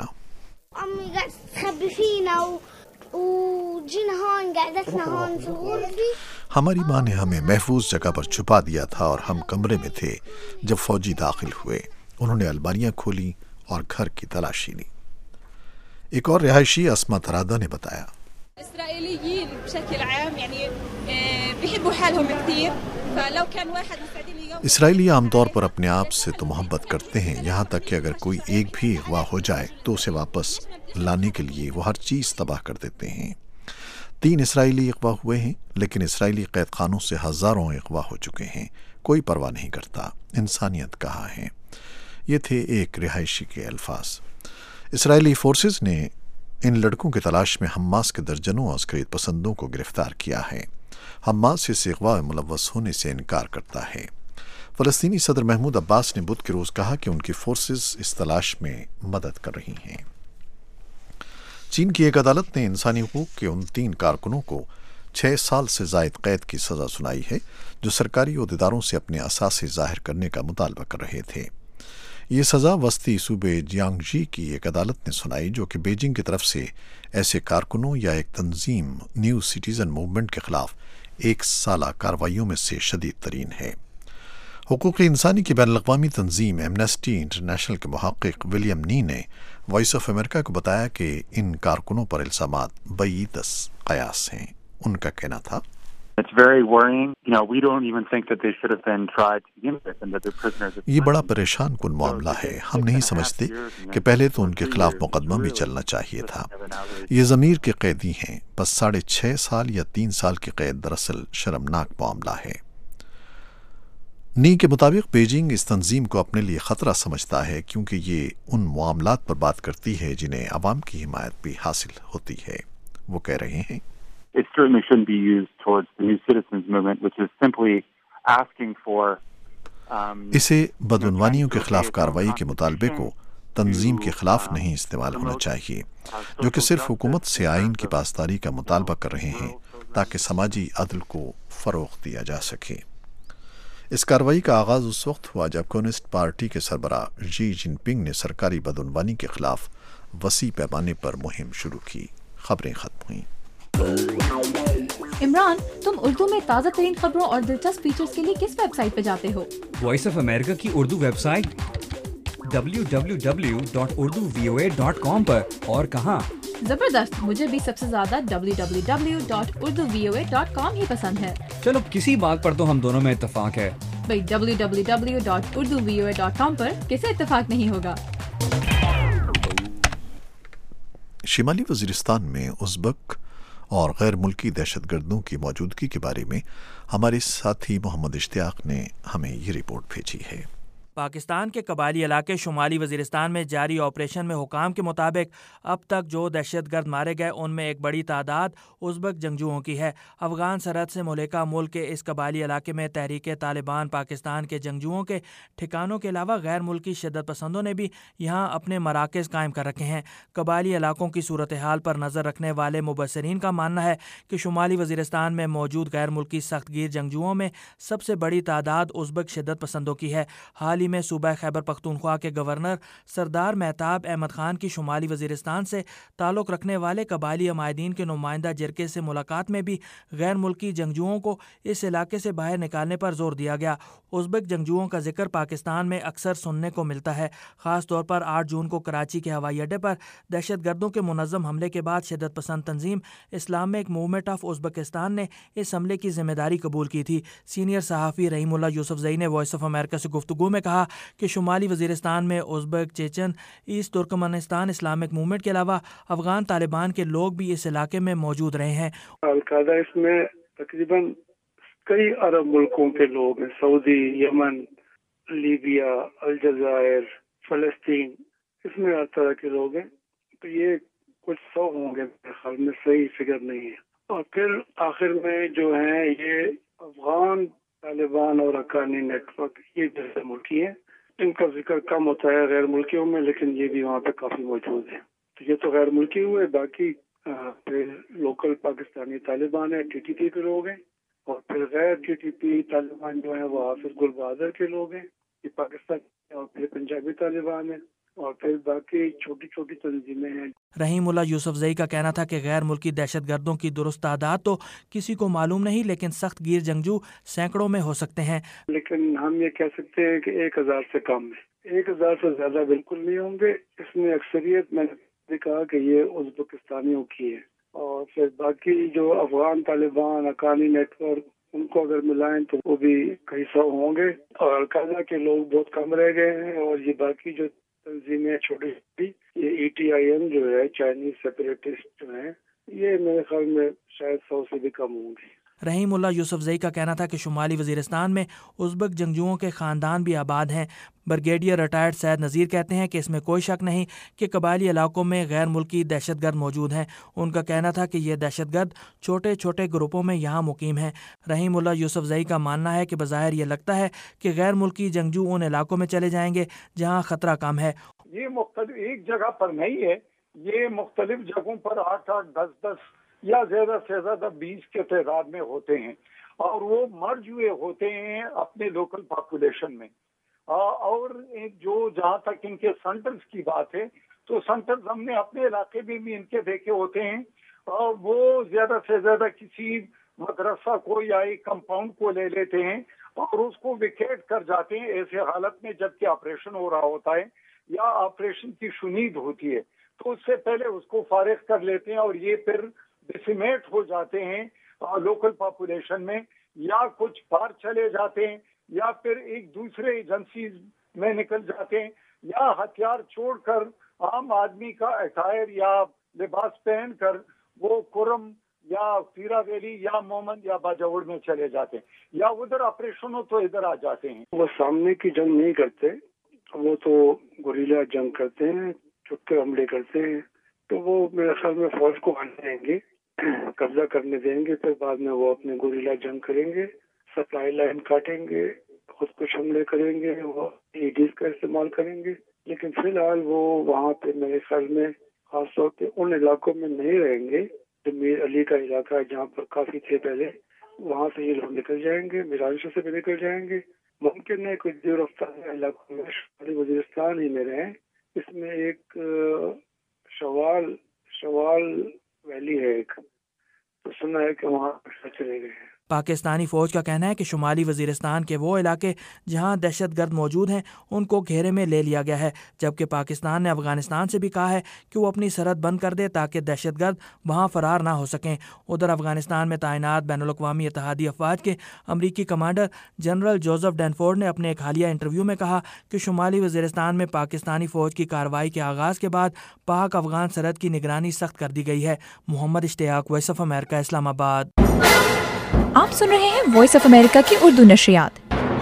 ہماری ماں نے ہمیں محفوظ جگہ پر چھپا دیا تھا اور ہم کمرے میں تھے جب فوجی داخل ہوئے۔ انہوں نے الماریاں کھولی اور گھر کی تلاشی لی۔ ایک اور رہائشی اسما ترادہ نے بتایا اسرائیلیین بشکل عام یعنی بيحبوا حالهم كثير فلو كان واحد مستعدين اسرائیلی عام طور پر اپنے آپ سے تو محبت کرتے ہیں، یہاں تک کہ اگر کوئی ایک بھی اغوا ہو جائے تو اسے واپس لانے کے لیے وہ ہر چیز تباہ کر دیتے ہیں۔ تین اسرائیلی اغوا ہوئے ہیں، لیکن اسرائیلی قید خانوں سے ہزاروں اغوا ہو چکے ہیں۔ کوئی پرواہ نہیں کرتا، انسانیت کہاں ہے۔ یہ تھے ایک رہائشی کے الفاظ۔ اسرائیلی فورسز نے इन लड़कों की तलाश में हमास के दर्जनों अस्करियत पसंदों को गिरफ्तार किया है। हमास इस अगवा में मुलव्वस होने से इनकार करता है। फ़लस्तीनी सदर महमूद अब्बास ने बुध के रोज़ कहा कि उनकी फोर्सेस इस तलाश में मदद कर रही हैं। चीन की एक अदालत ने इंसानी हकूक़ के उन तीन कारकुनों को छः साल से ज़ायद कैद की सज़ा सुनाई है जो सरकारी ओहदेदारों से अपने असासे ज़ाहिर करने का मुतालबा कर रहे थे। ये सज़ा वस्ती सूबे जियांगजी की एक अदालत ने सुनाई जो कि बीजिंग की तरफ से ऐसे कारकुनों या एक तंजीम न्यू सिटीज़न मूवमेंट के ख़िलाफ़ एक साला कार्रवाइयों में से शदीद तरीन है। हुकूक़ इंसानी की बैन अल-अक़वामी तंजीम एमनेस्टी इंटरनेशनल के मुहक़्क़िक़ विलियम नी ने वॉइस ऑफ अमेरिका को बताया कि इन कारकुनों पर इल्ज़ामात बईदस क़यास हैं। उनका कहना था, It's very worrying. You know, we don't even think that they should have been tried to begin with and that they're prisoners. ये बड़ा परेशान कुन मामला है। हम नहीं समझते कि पहले तो उनके खिलाफ मुकदमा भी चलना चाहिए था। ये ज़मीर के कैदी हैं। बस साढ़े छः साल या तीन साल की कैद दरअसल शर्मनाक मामला है। नी के मुताबिक बीजिंग इस तंजीम को अपने लिए ख़तरा समझता है क्योंकि ये उन मामलात पर बात करती है जिन्हें अवाम की हिमायत भी हासिल होती है। वो कह रहे हैं, It certainly shouldn't be used towards the New Citizens Movement, which is simply asking for um, इसे बदउनवानियों के खिलाफ कार्रवाई के मुतालबे को तंजीम के खिलाफ नहीं इस्तेमाल होना चाहिए, जो कि सिर्फ हुकूमत से आइन की पासदारी का मुतालबा कर रहे हैं ताकि समाजी अदल को फ़रोग़ दिया जा सके। इस कार्रवाई का आगाज़ उस वक्त हुआ जब कम्युनिस्ट पार्टी के सरबराह शी जिनपिंग ने सरकारी बदउनवानी के खिलाफ वसी पैमाने पर मुहिम शुरू की। खबरें खत्म हुईं। इमरान, तुम उर्दू में ताज़ा तरीन खबरों और दिलचस्प फीचर्स के लिए किस वेबसाइट पे जाते हो? वॉइस ऑफ अमेरिका की Urdu website W W W dot Urdu V O A dot com पर। और कहाँ? जबरदस्त, मुझे भी सबसे ज्यादा W W W dot Urdu V O A dot com ही पसंद है। चलो किसी बात पर तो हम दोनों में इत्तेफाक है। भाई W W W dot Urdu V O A dot com पर किसे इत्तेफाक नहीं होगा। शिमाली वज़ीरिस्तान में उज़्बक और गैर मुल्की दहशतगर्दों की मौजूदगी के बारे में हमारे साथी मोहम्मद इश्तियाक ने हमें ये रिपोर्ट भेजी है। पाकिस्तान के कबायली इलाके शुमाली वज़ीरिस्तान में जारी ऑपरेशन में हुकाम के मुताबिक अब तक जो दहशतगर्द मारे गए उनमें एक बड़ी तादाद उज़्बक जंगजुओं की है। अफ़गान सरहद से मुल्का मुल्क के इस कबायली इलाके में तहरीक तालिबान पाकिस्तान के जंगजुओं के ठिकानों के अलावा गैर मुल्की शिद्दत पसंदों ने भी यहाँ अपने मराकज़ कायम कर रखे हैं। कबायली इलाकों की सूरत हाल पर नज़र रखने वाले मुबसरीन का मानना है कि शुमाली वज़ीरिस्तान में मौजूद गैर मुल्की सख्तगीर जंगजुओं में सबसे बड़ी तादाद उज़्बक शिद्दत पसंदों की है। हाल ही में सूबा खैबर पख्तूनख्वा के गवर्नर सरदार मेहताब अहमद खान की शुमाली वज़ीरिस्तान से ताल्लुक़ रखने वाले कबायली अमायदीन के नुमाइंदा जिरके से मुलाकात में भी गैर मुल्की जंगजुओं को इस इलाके से बाहर निकालने पर जोर दिया गया। उज़्बक जंगजुओं का जिक्र पाकिस्तान में अक्सर सुनने को मिलता है। ख़ास तौर पर आठ जून को कराची के हवाई अड्डे पर दहशतगर्दों के मुनज़्ज़म हमले के बाद शिद्दत पसंद तंजीम इस्लामिक मूवमेंट ऑफ उज़्बेकिस्तान ने इस हमले की जिम्मेदारी कबूल की थी। सीनियर सहाफ़ी रहीमुल्लाह यूसुफ़ज़ई ने वॉइस ऑफ अमेरिका से गुफ्तगू में कहा कि शुमाली वज़ीरिस्तान में Uzbek, Chechen, east Turkmenistan Islamic movement के अलावा अफ़गान तालिबान के लोग भी इस इलाके में मौजूद रहे हैं। अलकायदा इसमें तकरीबन कई अरब मुल्कों के लोग हैं, सऊदी, यमन, लीबिया, अलजायर, फ़लस्तीन, इसमें हर तरह के लोग हैं। तो ये कुछ सौ होंगे मेरे ख्याल में, सही फिगर नहीं है। और फिर आखिर में जो है ये अफगान तालिबान और हक्कानी नेटवर्क, ये जैसे मुल्की हैं, इनका जिक्र कम होता है गैर मुल्कियों में, लेकिन ये भी वहाँ पे काफी मौजूद है। तो ये तो गैर मुल्की हुए, बाकी फिर लोकल पाकिस्तानी तालिबान है, टी टी पी के लोग हैं, और फिर गैर टी टी पी तालिबान जो है वो हाफिज गुल बहादुर के लोग हैं, ये पाकिस्तान, और फिर पंजाबी तालिबान है, और फिर बाकी छोटी छोटी तंजीमें हैं। रहीमुल्लाह यूसुफ़ज़ई का कहना था कि गैर मुल्की दहशतगर्दों की दुरुस्त तादाद तो किसी को मालूम नहीं, लेकिन सख्त गिर जंगजू सैकड़ों में हो सकते हैं। लेकिन हम ये कह सकते हैं कि एक हजार से कम है, एक हजार से ज्यादा बिल्कुल नहीं होंगे। इसमें अक्सरियत मैंने कहा कि ये उज़्बेकिस्तानियों की है, और फिर बाकी जो अफगान तालिबान, हक्कानी नेटवर्क, उनको अगर मिलाएं तो वो भी कई सौ होंगे। और अलकायदा के लोग बहुत कम रह गए हैं, और ये बाकी जो तंजीमें छोटी छोटी, ये ई टी आई एम जो है, चाइनीज सेपरेटिस्ट जो है, ये मेरे ख्याल में शायद सौ से भी कम होंगे। رحیم اللہ یوسف زئی کا کہنا تھا کہ شمالی وزیرستان میں ازبک جنگجوؤں کے خاندان بھی آباد ہیں۔ برگیڈیئر ریٹائرڈ سید نذیر کہتے ہیں کہ اس میں کوئی شک نہیں کہ قبائلی علاقوں میں غیر ملکی دہشت گرد موجود ہیں۔ ان کا کہنا تھا کہ یہ دہشت گرد چھوٹے چھوٹے گروپوں میں یہاں مقیم ہیں۔ رحیم اللہ یوسف زئی کا ماننا ہے کہ بظاہر یہ لگتا ہے کہ غیر ملکی جنگجو ان علاقوں میں چلے جائیں گے جہاں خطرہ کم ہے۔ یہ مختلف ایک جگہ پر نہیں ہے، یہ مختلف جگہوں پر آٹھ آٹھ دس دس یا زیادہ سے زیادہ بیس کے تعداد میں ہوتے ہیں، اور وہ مرج ہوئے ہوتے ہیں اپنے لوکل پاپولیشن میں۔ اور جو جہاں تک ان کے سینٹرز کی بات ہے تو سینٹرز ہم نے اپنے علاقے میں بھی ان کے دیکھے ہوتے ہیں، اور وہ زیادہ سے زیادہ کسی مدرسہ کو یا ایک کمپاؤنڈ کو لے لیتے ہیں اور اس کو ویکیٹ کر جاتے ہیں ایسے حالت میں جبکہ آپریشن ہو رہا ہوتا ہے یا آپریشن کی شنید ہوتی ہے، تو اس سے پہلے اس کو فارغ کر لیتے ہیں اور یہ پھر ڈسیمیٹ ہو جاتے ہیں لوکل پاپولیشن میں، یا کچھ باہر چلے جاتے ہیں یا پھر ایک دوسرے ایجنسیز میں نکل جاتے ہیں، یا ہتھیار چھوڑ کر عام آدمی کا اٹائر یا لباس پہن کر وہ کرم یا پیرا ویلی یا مومن یا باجوڑ میں چلے جاتے ہیں، یا ادھر آپریشن ہو تو ادھر آ جاتے ہیں۔ وہ سامنے کی جنگ نہیں کرتے، وہ تو گوریلا جنگ کرتے ہیں، چھپ کے حملے کرتے ہیں، تو وہ میرے خیال میں فوج کو آنے دیں گے، قبضہ کرنے دیں گے، پھر بعد میں وہ اپنے گوریلا جنگ کریں گے، سپلائی لائن کاٹیں گے، خود کچھ حملے کریں گے، وہ ای ڈیز کا استعمال کریں گے، لیکن فی الحال وہ وہاں پہ میرے خیال میں خاص طور پہ ان علاقوں میں نہیں رہیں گے۔ میر علی کا علاقہ ہے جہاں پر کافی تھے پہلے، وہاں سے یہ لوگ نکل جائیں گے، میرانشہ سے بھی نکل جائیں گے، ممکن ہے کچھ دیر رفتار علاقوں میں شمالی وزیرستان ہی میں رہیں۔ اس میں ایک شوال شوال ویلی ہے ایک، تو سنا ہے کہ وہاں چلے گئے ہیں۔ پاکستانی فوج کا کہنا ہے کہ شمالی وزیرستان کے وہ علاقے جہاں دہشت گرد موجود ہیں ان کو گھیرے میں لے لیا گیا ہے، جبکہ پاکستان نے افغانستان سے بھی کہا ہے کہ وہ اپنی سرحد بند کر دے تاکہ دہشت گرد وہاں فرار نہ ہو سکیں۔ ادھر افغانستان میں تعینات بین الاقوامی اتحادی افواج کے امریکی کمانڈر جنرل جوزف ڈینفورڈ نے اپنے ایک حالیہ انٹرویو میں کہا کہ شمالی وزیرستان میں پاکستانی فوج کی کارروائی کے آغاز کے بعد پاک افغان سرحد کی نگرانی سخت کر دی گئی ہے۔ محمد اشتیاق، وائس آف امریکہ، اسلام آباد۔ آپ سن رہے ہیں وائس آف امریکہ کی اردو نشریات۔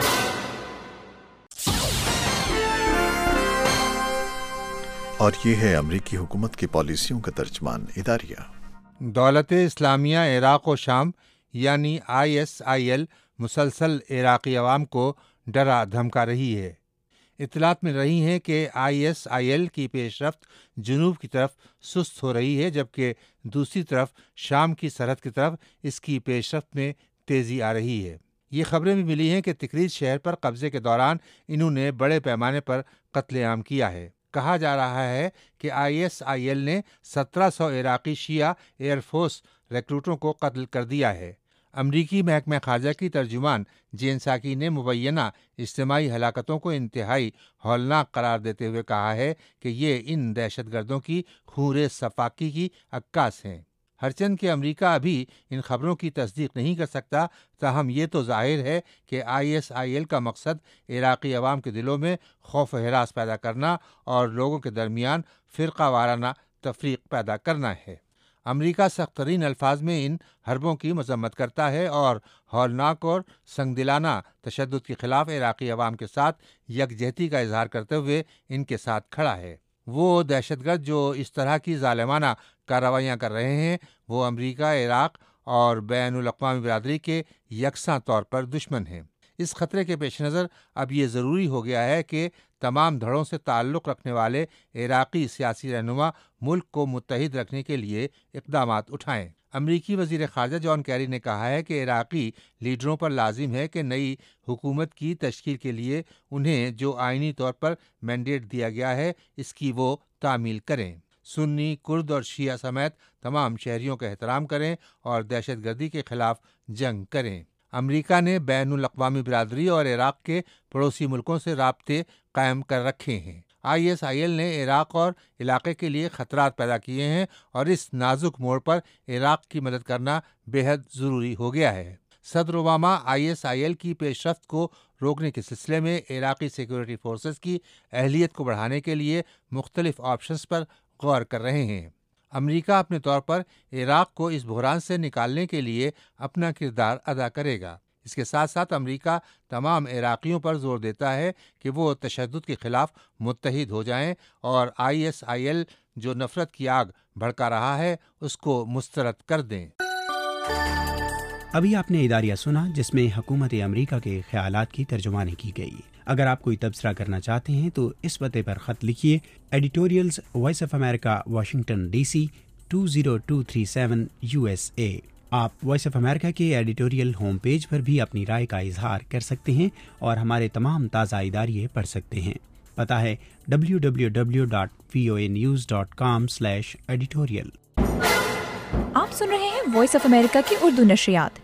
اور یہ ہے امریکی حکومت کی پالیسیوں کا ترجمان اداریہ۔ دولت اسلامیہ عراق و شام یعنی آئی ایس آئی ایل مسلسل عراقی عوام کو ڈرا دھمکا رہی ہے۔ اطلاعات مل رہی ہیں کہ آئی ایس آئی ایل کی پیش رفت جنوب کی طرف سست ہو رہی ہے، جبکہ دوسری طرف شام کی سرحد کی طرف اس کی پیش رفت میں تیزی آ رہی ہے۔ یہ خبریں بھی ملی ہیں کہ تکریز شہر پر قبضے کے دوران انہوں نے بڑے پیمانے پر قتل عام کیا ہے۔ کہا جا رہا ہے کہ آئی ایس آئی ایل نے سترہ سو عراقی شیعہ ایئر فورس ریکروٹوں کو قتل کر دیا ہے۔ امریکی محکمہ خارجہ کی ترجمان جین ساکی نے مبینہ اجتماعی ہلاکتوں کو انتہائی ہولناک قرار دیتے ہوئے کہا ہے کہ یہ ان دہشت گردوں کی خونریز صفاقی کی عکاس ہیں۔ ہرچند کہ امریکہ ابھی ان خبروں کی تصدیق نہیں کر سکتا، تاہم یہ تو ظاہر ہے کہ آئی ایس آئی ایل کا مقصد عراقی عوام کے دلوں میں خوف و ہراس پیدا کرنا اور لوگوں کے درمیان فرقہ وارانہ تفریق پیدا کرنا ہے۔ امریکہ سخت ترین الفاظ میں ان حربوں کی مذمت کرتا ہے اور ہولناک اور سنگ دلانہ تشدد کے خلاف عراقی عوام کے ساتھ یکجہتی کا اظہار کرتے ہوئے ان کے ساتھ کھڑا ہے۔ وہ دہشت گرد جو اس طرح کی ظالمانہ کارروائیاں کر رہے ہیں وہ امریکہ، عراق اور بین الاقوامی برادری کے یکساں طور پر دشمن ہیں۔ اس خطرے کے پیش نظر اب یہ ضروری ہو گیا ہے کہ تمام دھڑوں سے تعلق رکھنے والے عراقی سیاسی رہنما ملک کو متحد رکھنے کے لیے اقدامات اٹھائیں۔ امریکی وزیر خارجہ جان کیری نے کہا ہے کہ عراقی لیڈروں پر لازم ہے کہ نئی حکومت کی تشکیل کے لیے انہیں جو آئینی طور پر مینڈیٹ دیا گیا ہے اس کی وہ تعمیل کریں، سنی، کرد اور شیعہ سمیت تمام شہریوں کا احترام کریں اور دہشت گردی کے خلاف جنگ کریں۔ امریکہ نے بین الاقوامی برادری اور عراق کے پڑوسی ملکوں سے رابطے قائم کر رکھے ہیں۔ آئی ایس آئی ایل نے عراق اور علاقے کے لیے خطرات پیدا کیے ہیں اور اس نازک موڑ پر عراق کی مدد کرنا بے حد ضروری ہو گیا ہے۔ صدر Obama I S I L کی پیش رفت کو روکنے کے سلسلے میں عراقی سیکورٹی فورسز کی اہلیت کو بڑھانے کے لیے مختلف آپشنز پر غور کر رہے ہیں۔ امریکہ اپنے طور پر عراق کو اس بحران سے نکالنے کے لیے اپنا کردار ادا کرے گا۔ اس کے ساتھ ساتھ امریکہ تمام عراقیوں پر زور دیتا ہے کہ وہ تشدد کے خلاف متحد ہو جائیں اور آئی ایس آئی ایل جو نفرت کی آگ بھڑکا رہا ہے اس کو مسترد کر دیں۔ ابھی آپ نے اداریہ سنا جس میں حکومت امریکہ کے خیالات کی ترجمانی کی گئی۔ اگر آپ کوئی تبصرہ کرنا چاہتے ہیں تو اس پتے پر خط لکھیے، editorials voice of America, Washington D C two zero two three seven U S A. آپ وائس آف امریکہ کے ایڈیٹوریل ہوم پیج پر بھی اپنی رائے کا اظہار کر سکتے ہیں اور ہمارے تمام تازہ اداریے پڑھ سکتے ہیں۔ پتہ ہے W W W dot V O A news dot com slash editorial. آپ سن رہے ہیں وائس آف امریکہ کی اردو نشریات۔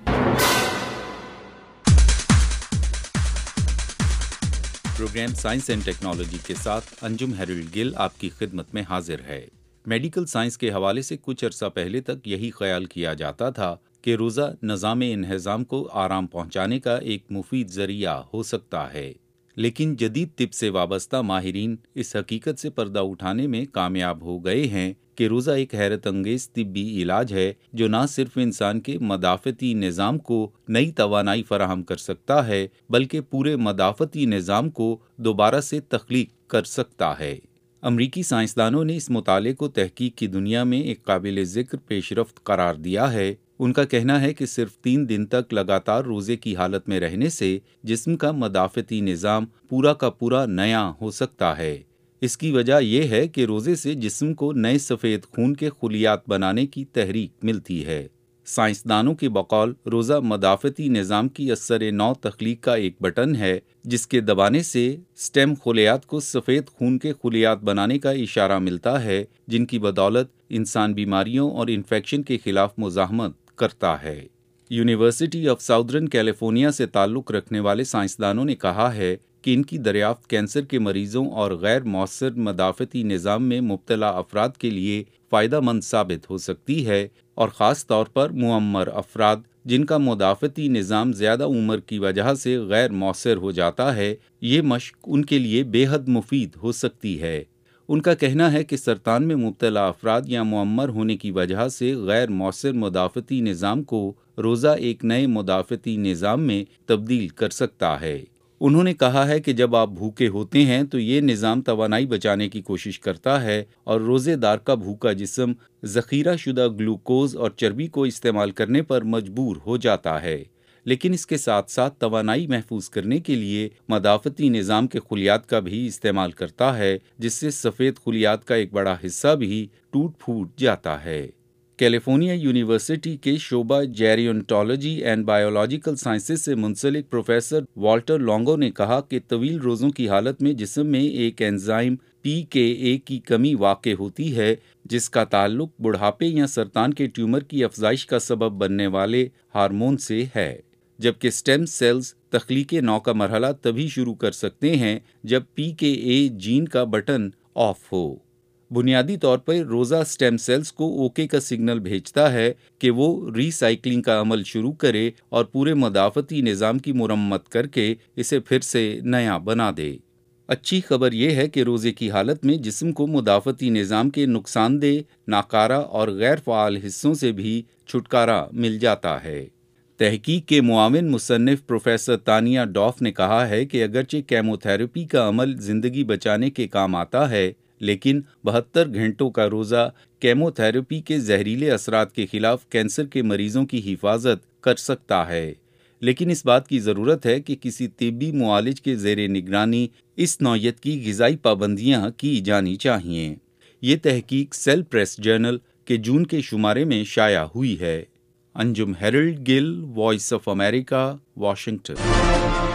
پروگرام سائنس اینڈ ٹیکنالوجی کے ساتھ انجم ہیرلڈ گل آپ کی خدمت میں حاضر ہے۔ میڈیکل سائنس کے حوالے سے کچھ عرصہ پہلے تک یہی خیال کیا جاتا تھا کہ روزہ نظام انہضام کو آرام پہنچانے کا ایک مفید ذریعہ ہو سکتا ہے، لیکن جدید طب سے وابستہ ماہرین اس حقیقت سے پردہ اٹھانے میں کامیاب ہو گئے ہیں کہ روزہ ایک حیرت انگیز طبی علاج ہے جو نہ صرف انسان کے مدافعتی نظام کو نئی توانائی فراہم کر سکتا ہے بلکہ پورے مدافعتی نظام کو دوبارہ سے تخلیق کر سکتا ہے۔ امریکی سائنسدانوں نے اس مطالعے کو تحقیق کی دنیا میں ایک قابل ذکر پیش رفت قرار دیا ہے۔ ان کا کہنا ہے کہ صرف تین دن تک لگاتار روزے کی حالت میں رہنے سے جسم کا مدافعتی نظام پورا کا پورا نیا ہو سکتا ہے۔ اس کی وجہ یہ ہے کہ روزے سے جسم کو نئے سفید خون کے خلیات بنانے کی تحریک ملتی ہے۔ سائنسدانوں کے بقول روزہ مدافعتی نظام کی اثر نو تخلیق کا ایک بٹن ہے جس کے دبانے سے سٹیم خلیات کو سفید خون کے خلیات بنانے کا اشارہ ملتا ہے، جن کی بدولت انسان بیماریوں اور انفیکشن کے خلاف مزاحمت کرتا ہے۔ یونیورسٹی آف ساؤدرن کیلیفورنیا سے تعلق رکھنے والے سائنسدانوں نے کہا ہے کہ ان کی دریافت کینسر کے مریضوں اور غیر مؤثر مدافعتی نظام میں مبتلا افراد کے لیے فائدہ مند ثابت ہو سکتی ہے، اور خاص طور پر معمر افراد جن کا مدافعتی نظام زیادہ عمر کی وجہ سے غیر مؤثر ہو جاتا ہے، یہ مشق ان کے لیے بے حد مفید ہو سکتی ہے۔ ان کا کہنا ہے کہ سرطان میں مبتلا افراد یا معمر ہونے کی وجہ سے غیر مؤثر مدافعتی نظام کو روزہ ایک نئے مدافعتی نظام میں تبدیل کر سکتا ہے۔ انہوں نے کہا ہے کہ جب آپ بھوکے ہوتے ہیں تو یہ نظام توانائی بچانے کی کوشش کرتا ہے اور روزے دار کا بھوکا جسم ذخیرہ شدہ گلوکوز اور چربی کو استعمال کرنے پر مجبور ہو جاتا ہے، لیکن اس کے ساتھ ساتھ توانائی محفوظ کرنے کے لیے مدافعتی نظام کے خلیات کا بھی استعمال کرتا ہے، جس سے سفید خلیات کا ایک بڑا حصہ بھی ٹوٹ پھوٹ جاتا ہے۔ کیلیفورنیا یونیورسٹی کے شعبہ جیریونٹالوجی اینڈ بایولوجیکل سائنسز سے منسلک پروفیسر والٹر لانگو نے کہا کہ طویل روزوں کی حالت میں جسم میں ایک انزائم پی کے اے کی کمی واقع ہوتی ہے، جس کا تعلق بڑھاپے یا سرطان کے ٹیومر کی افزائش کا سبب بننے والے ہارمون سے ہے، جبکہ سٹیم سیلز تخلیق نو کا مرحلہ تبھی شروع کر سکتے ہیں جب پی کے اے جین کا بٹن آف ہو۔ بنیادی طور پر روزہ سٹیم سیلز کو اوکے کا سگنل بھیجتا ہے کہ وہ ری سائیکلنگ کا عمل شروع کرے اور پورے مدافعتی نظام کی مرمت کر کے اسے پھر سے نیا بنا دے۔ اچھی خبر یہ ہے کہ روزے کی حالت میں جسم کو مدافعتی نظام کے نقصان دہ، ناکارہ اور غیر فعال حصوں سے بھی چھٹکارا مل جاتا ہے۔ تحقیق کے معاون مصنف پروفیسر تانیہ ڈاف نے کہا ہے کہ اگرچہ کیمو تھراپی کا عمل زندگی بچانے کے کام آتا ہے، لیکن بہتر گھنٹوں کا روزہ کیمو تھراپی کے زہریلے اثرات کے خلاف کینسر کے مریضوں کی حفاظت کر سکتا ہے، لیکن اس بات کی ضرورت ہے کہ کسی طبی معالج کے زیر نگرانی اس نوعیت کی غذائی پابندیاں کی جانی چاہیے۔ یہ تحقیق سیل پریس جرنل کے جون کے شمارے میں شائع ہوئی ہے۔ Anjum Harold Gill, voice of America, Washington.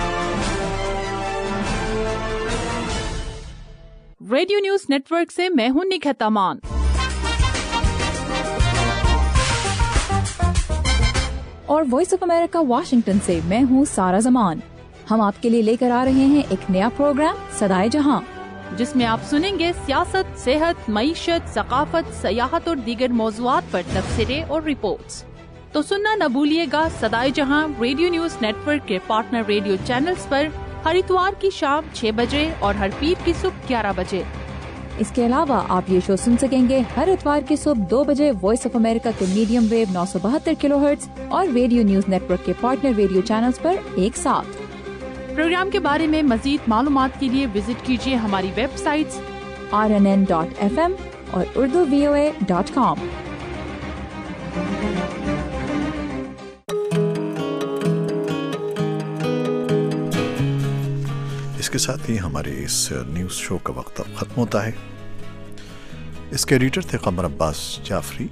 Radio news network سے میں ہوں نکھت امان۔ اور وائس آف امریکہ واشنگٹن سے میں ہوں سارا زمان۔ ہم آپ کے لیے لے کر آ رہے ہیں ایک نیا پروگرام صدائے جہاں، جس میں آپ سنیں گے سیاست، صحت، معیشت، ثقافت، سیاحت اور دیگر موضوعات پر تبصرے اور رپورٹس۔ تو سننا نہ بھولیے گا صدائے جہاں ریڈیو نیوز نیٹ ورک کے پارٹنر ریڈیو چینلز پر ہر اتوار کی شام چھ بجے اور ہر پیر کی صبح گیارہ بجے۔ اس کے علاوہ آپ یہ شو سن سکیں گے ہر اتوار کی صبح دو بجے وائس آف امریکہ کے میڈیم ویو نو سو بہتر کلو ہرٹز اور ریڈیو نیوز نیٹ ورک کے پارٹنر ریڈیو چینلز پر ایک ساتھ۔ پروگرام کے بارے میں مزید معلومات کے لیے وزٹ کیجیے ہماری websites R N N dot F M اور اردو وی او اے ڈاٹ کام۔ اس کے ساتھ ہی ہمارے اس نیوز شو کا وقت اب ختم ہوتا ہے۔ اس کے ایڈیٹر تھے قمر عباس جعفری،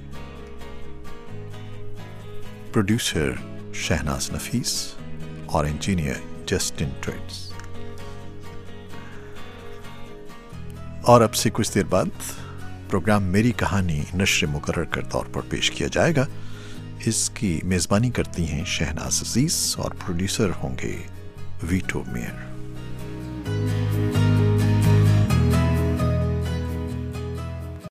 پروڈیوسر شہناز نفیس اور انجینئر جسٹن ٹویٹس۔ اور اب سے کچھ دیر بعد پروگرام میری کہانی نشر مقرر کے طور پر پیش کیا جائے گا۔ اس کی میزبانی کرتی ہیں شہناز عزیز اور پروڈیوسر ہوں گے ویٹو میئر۔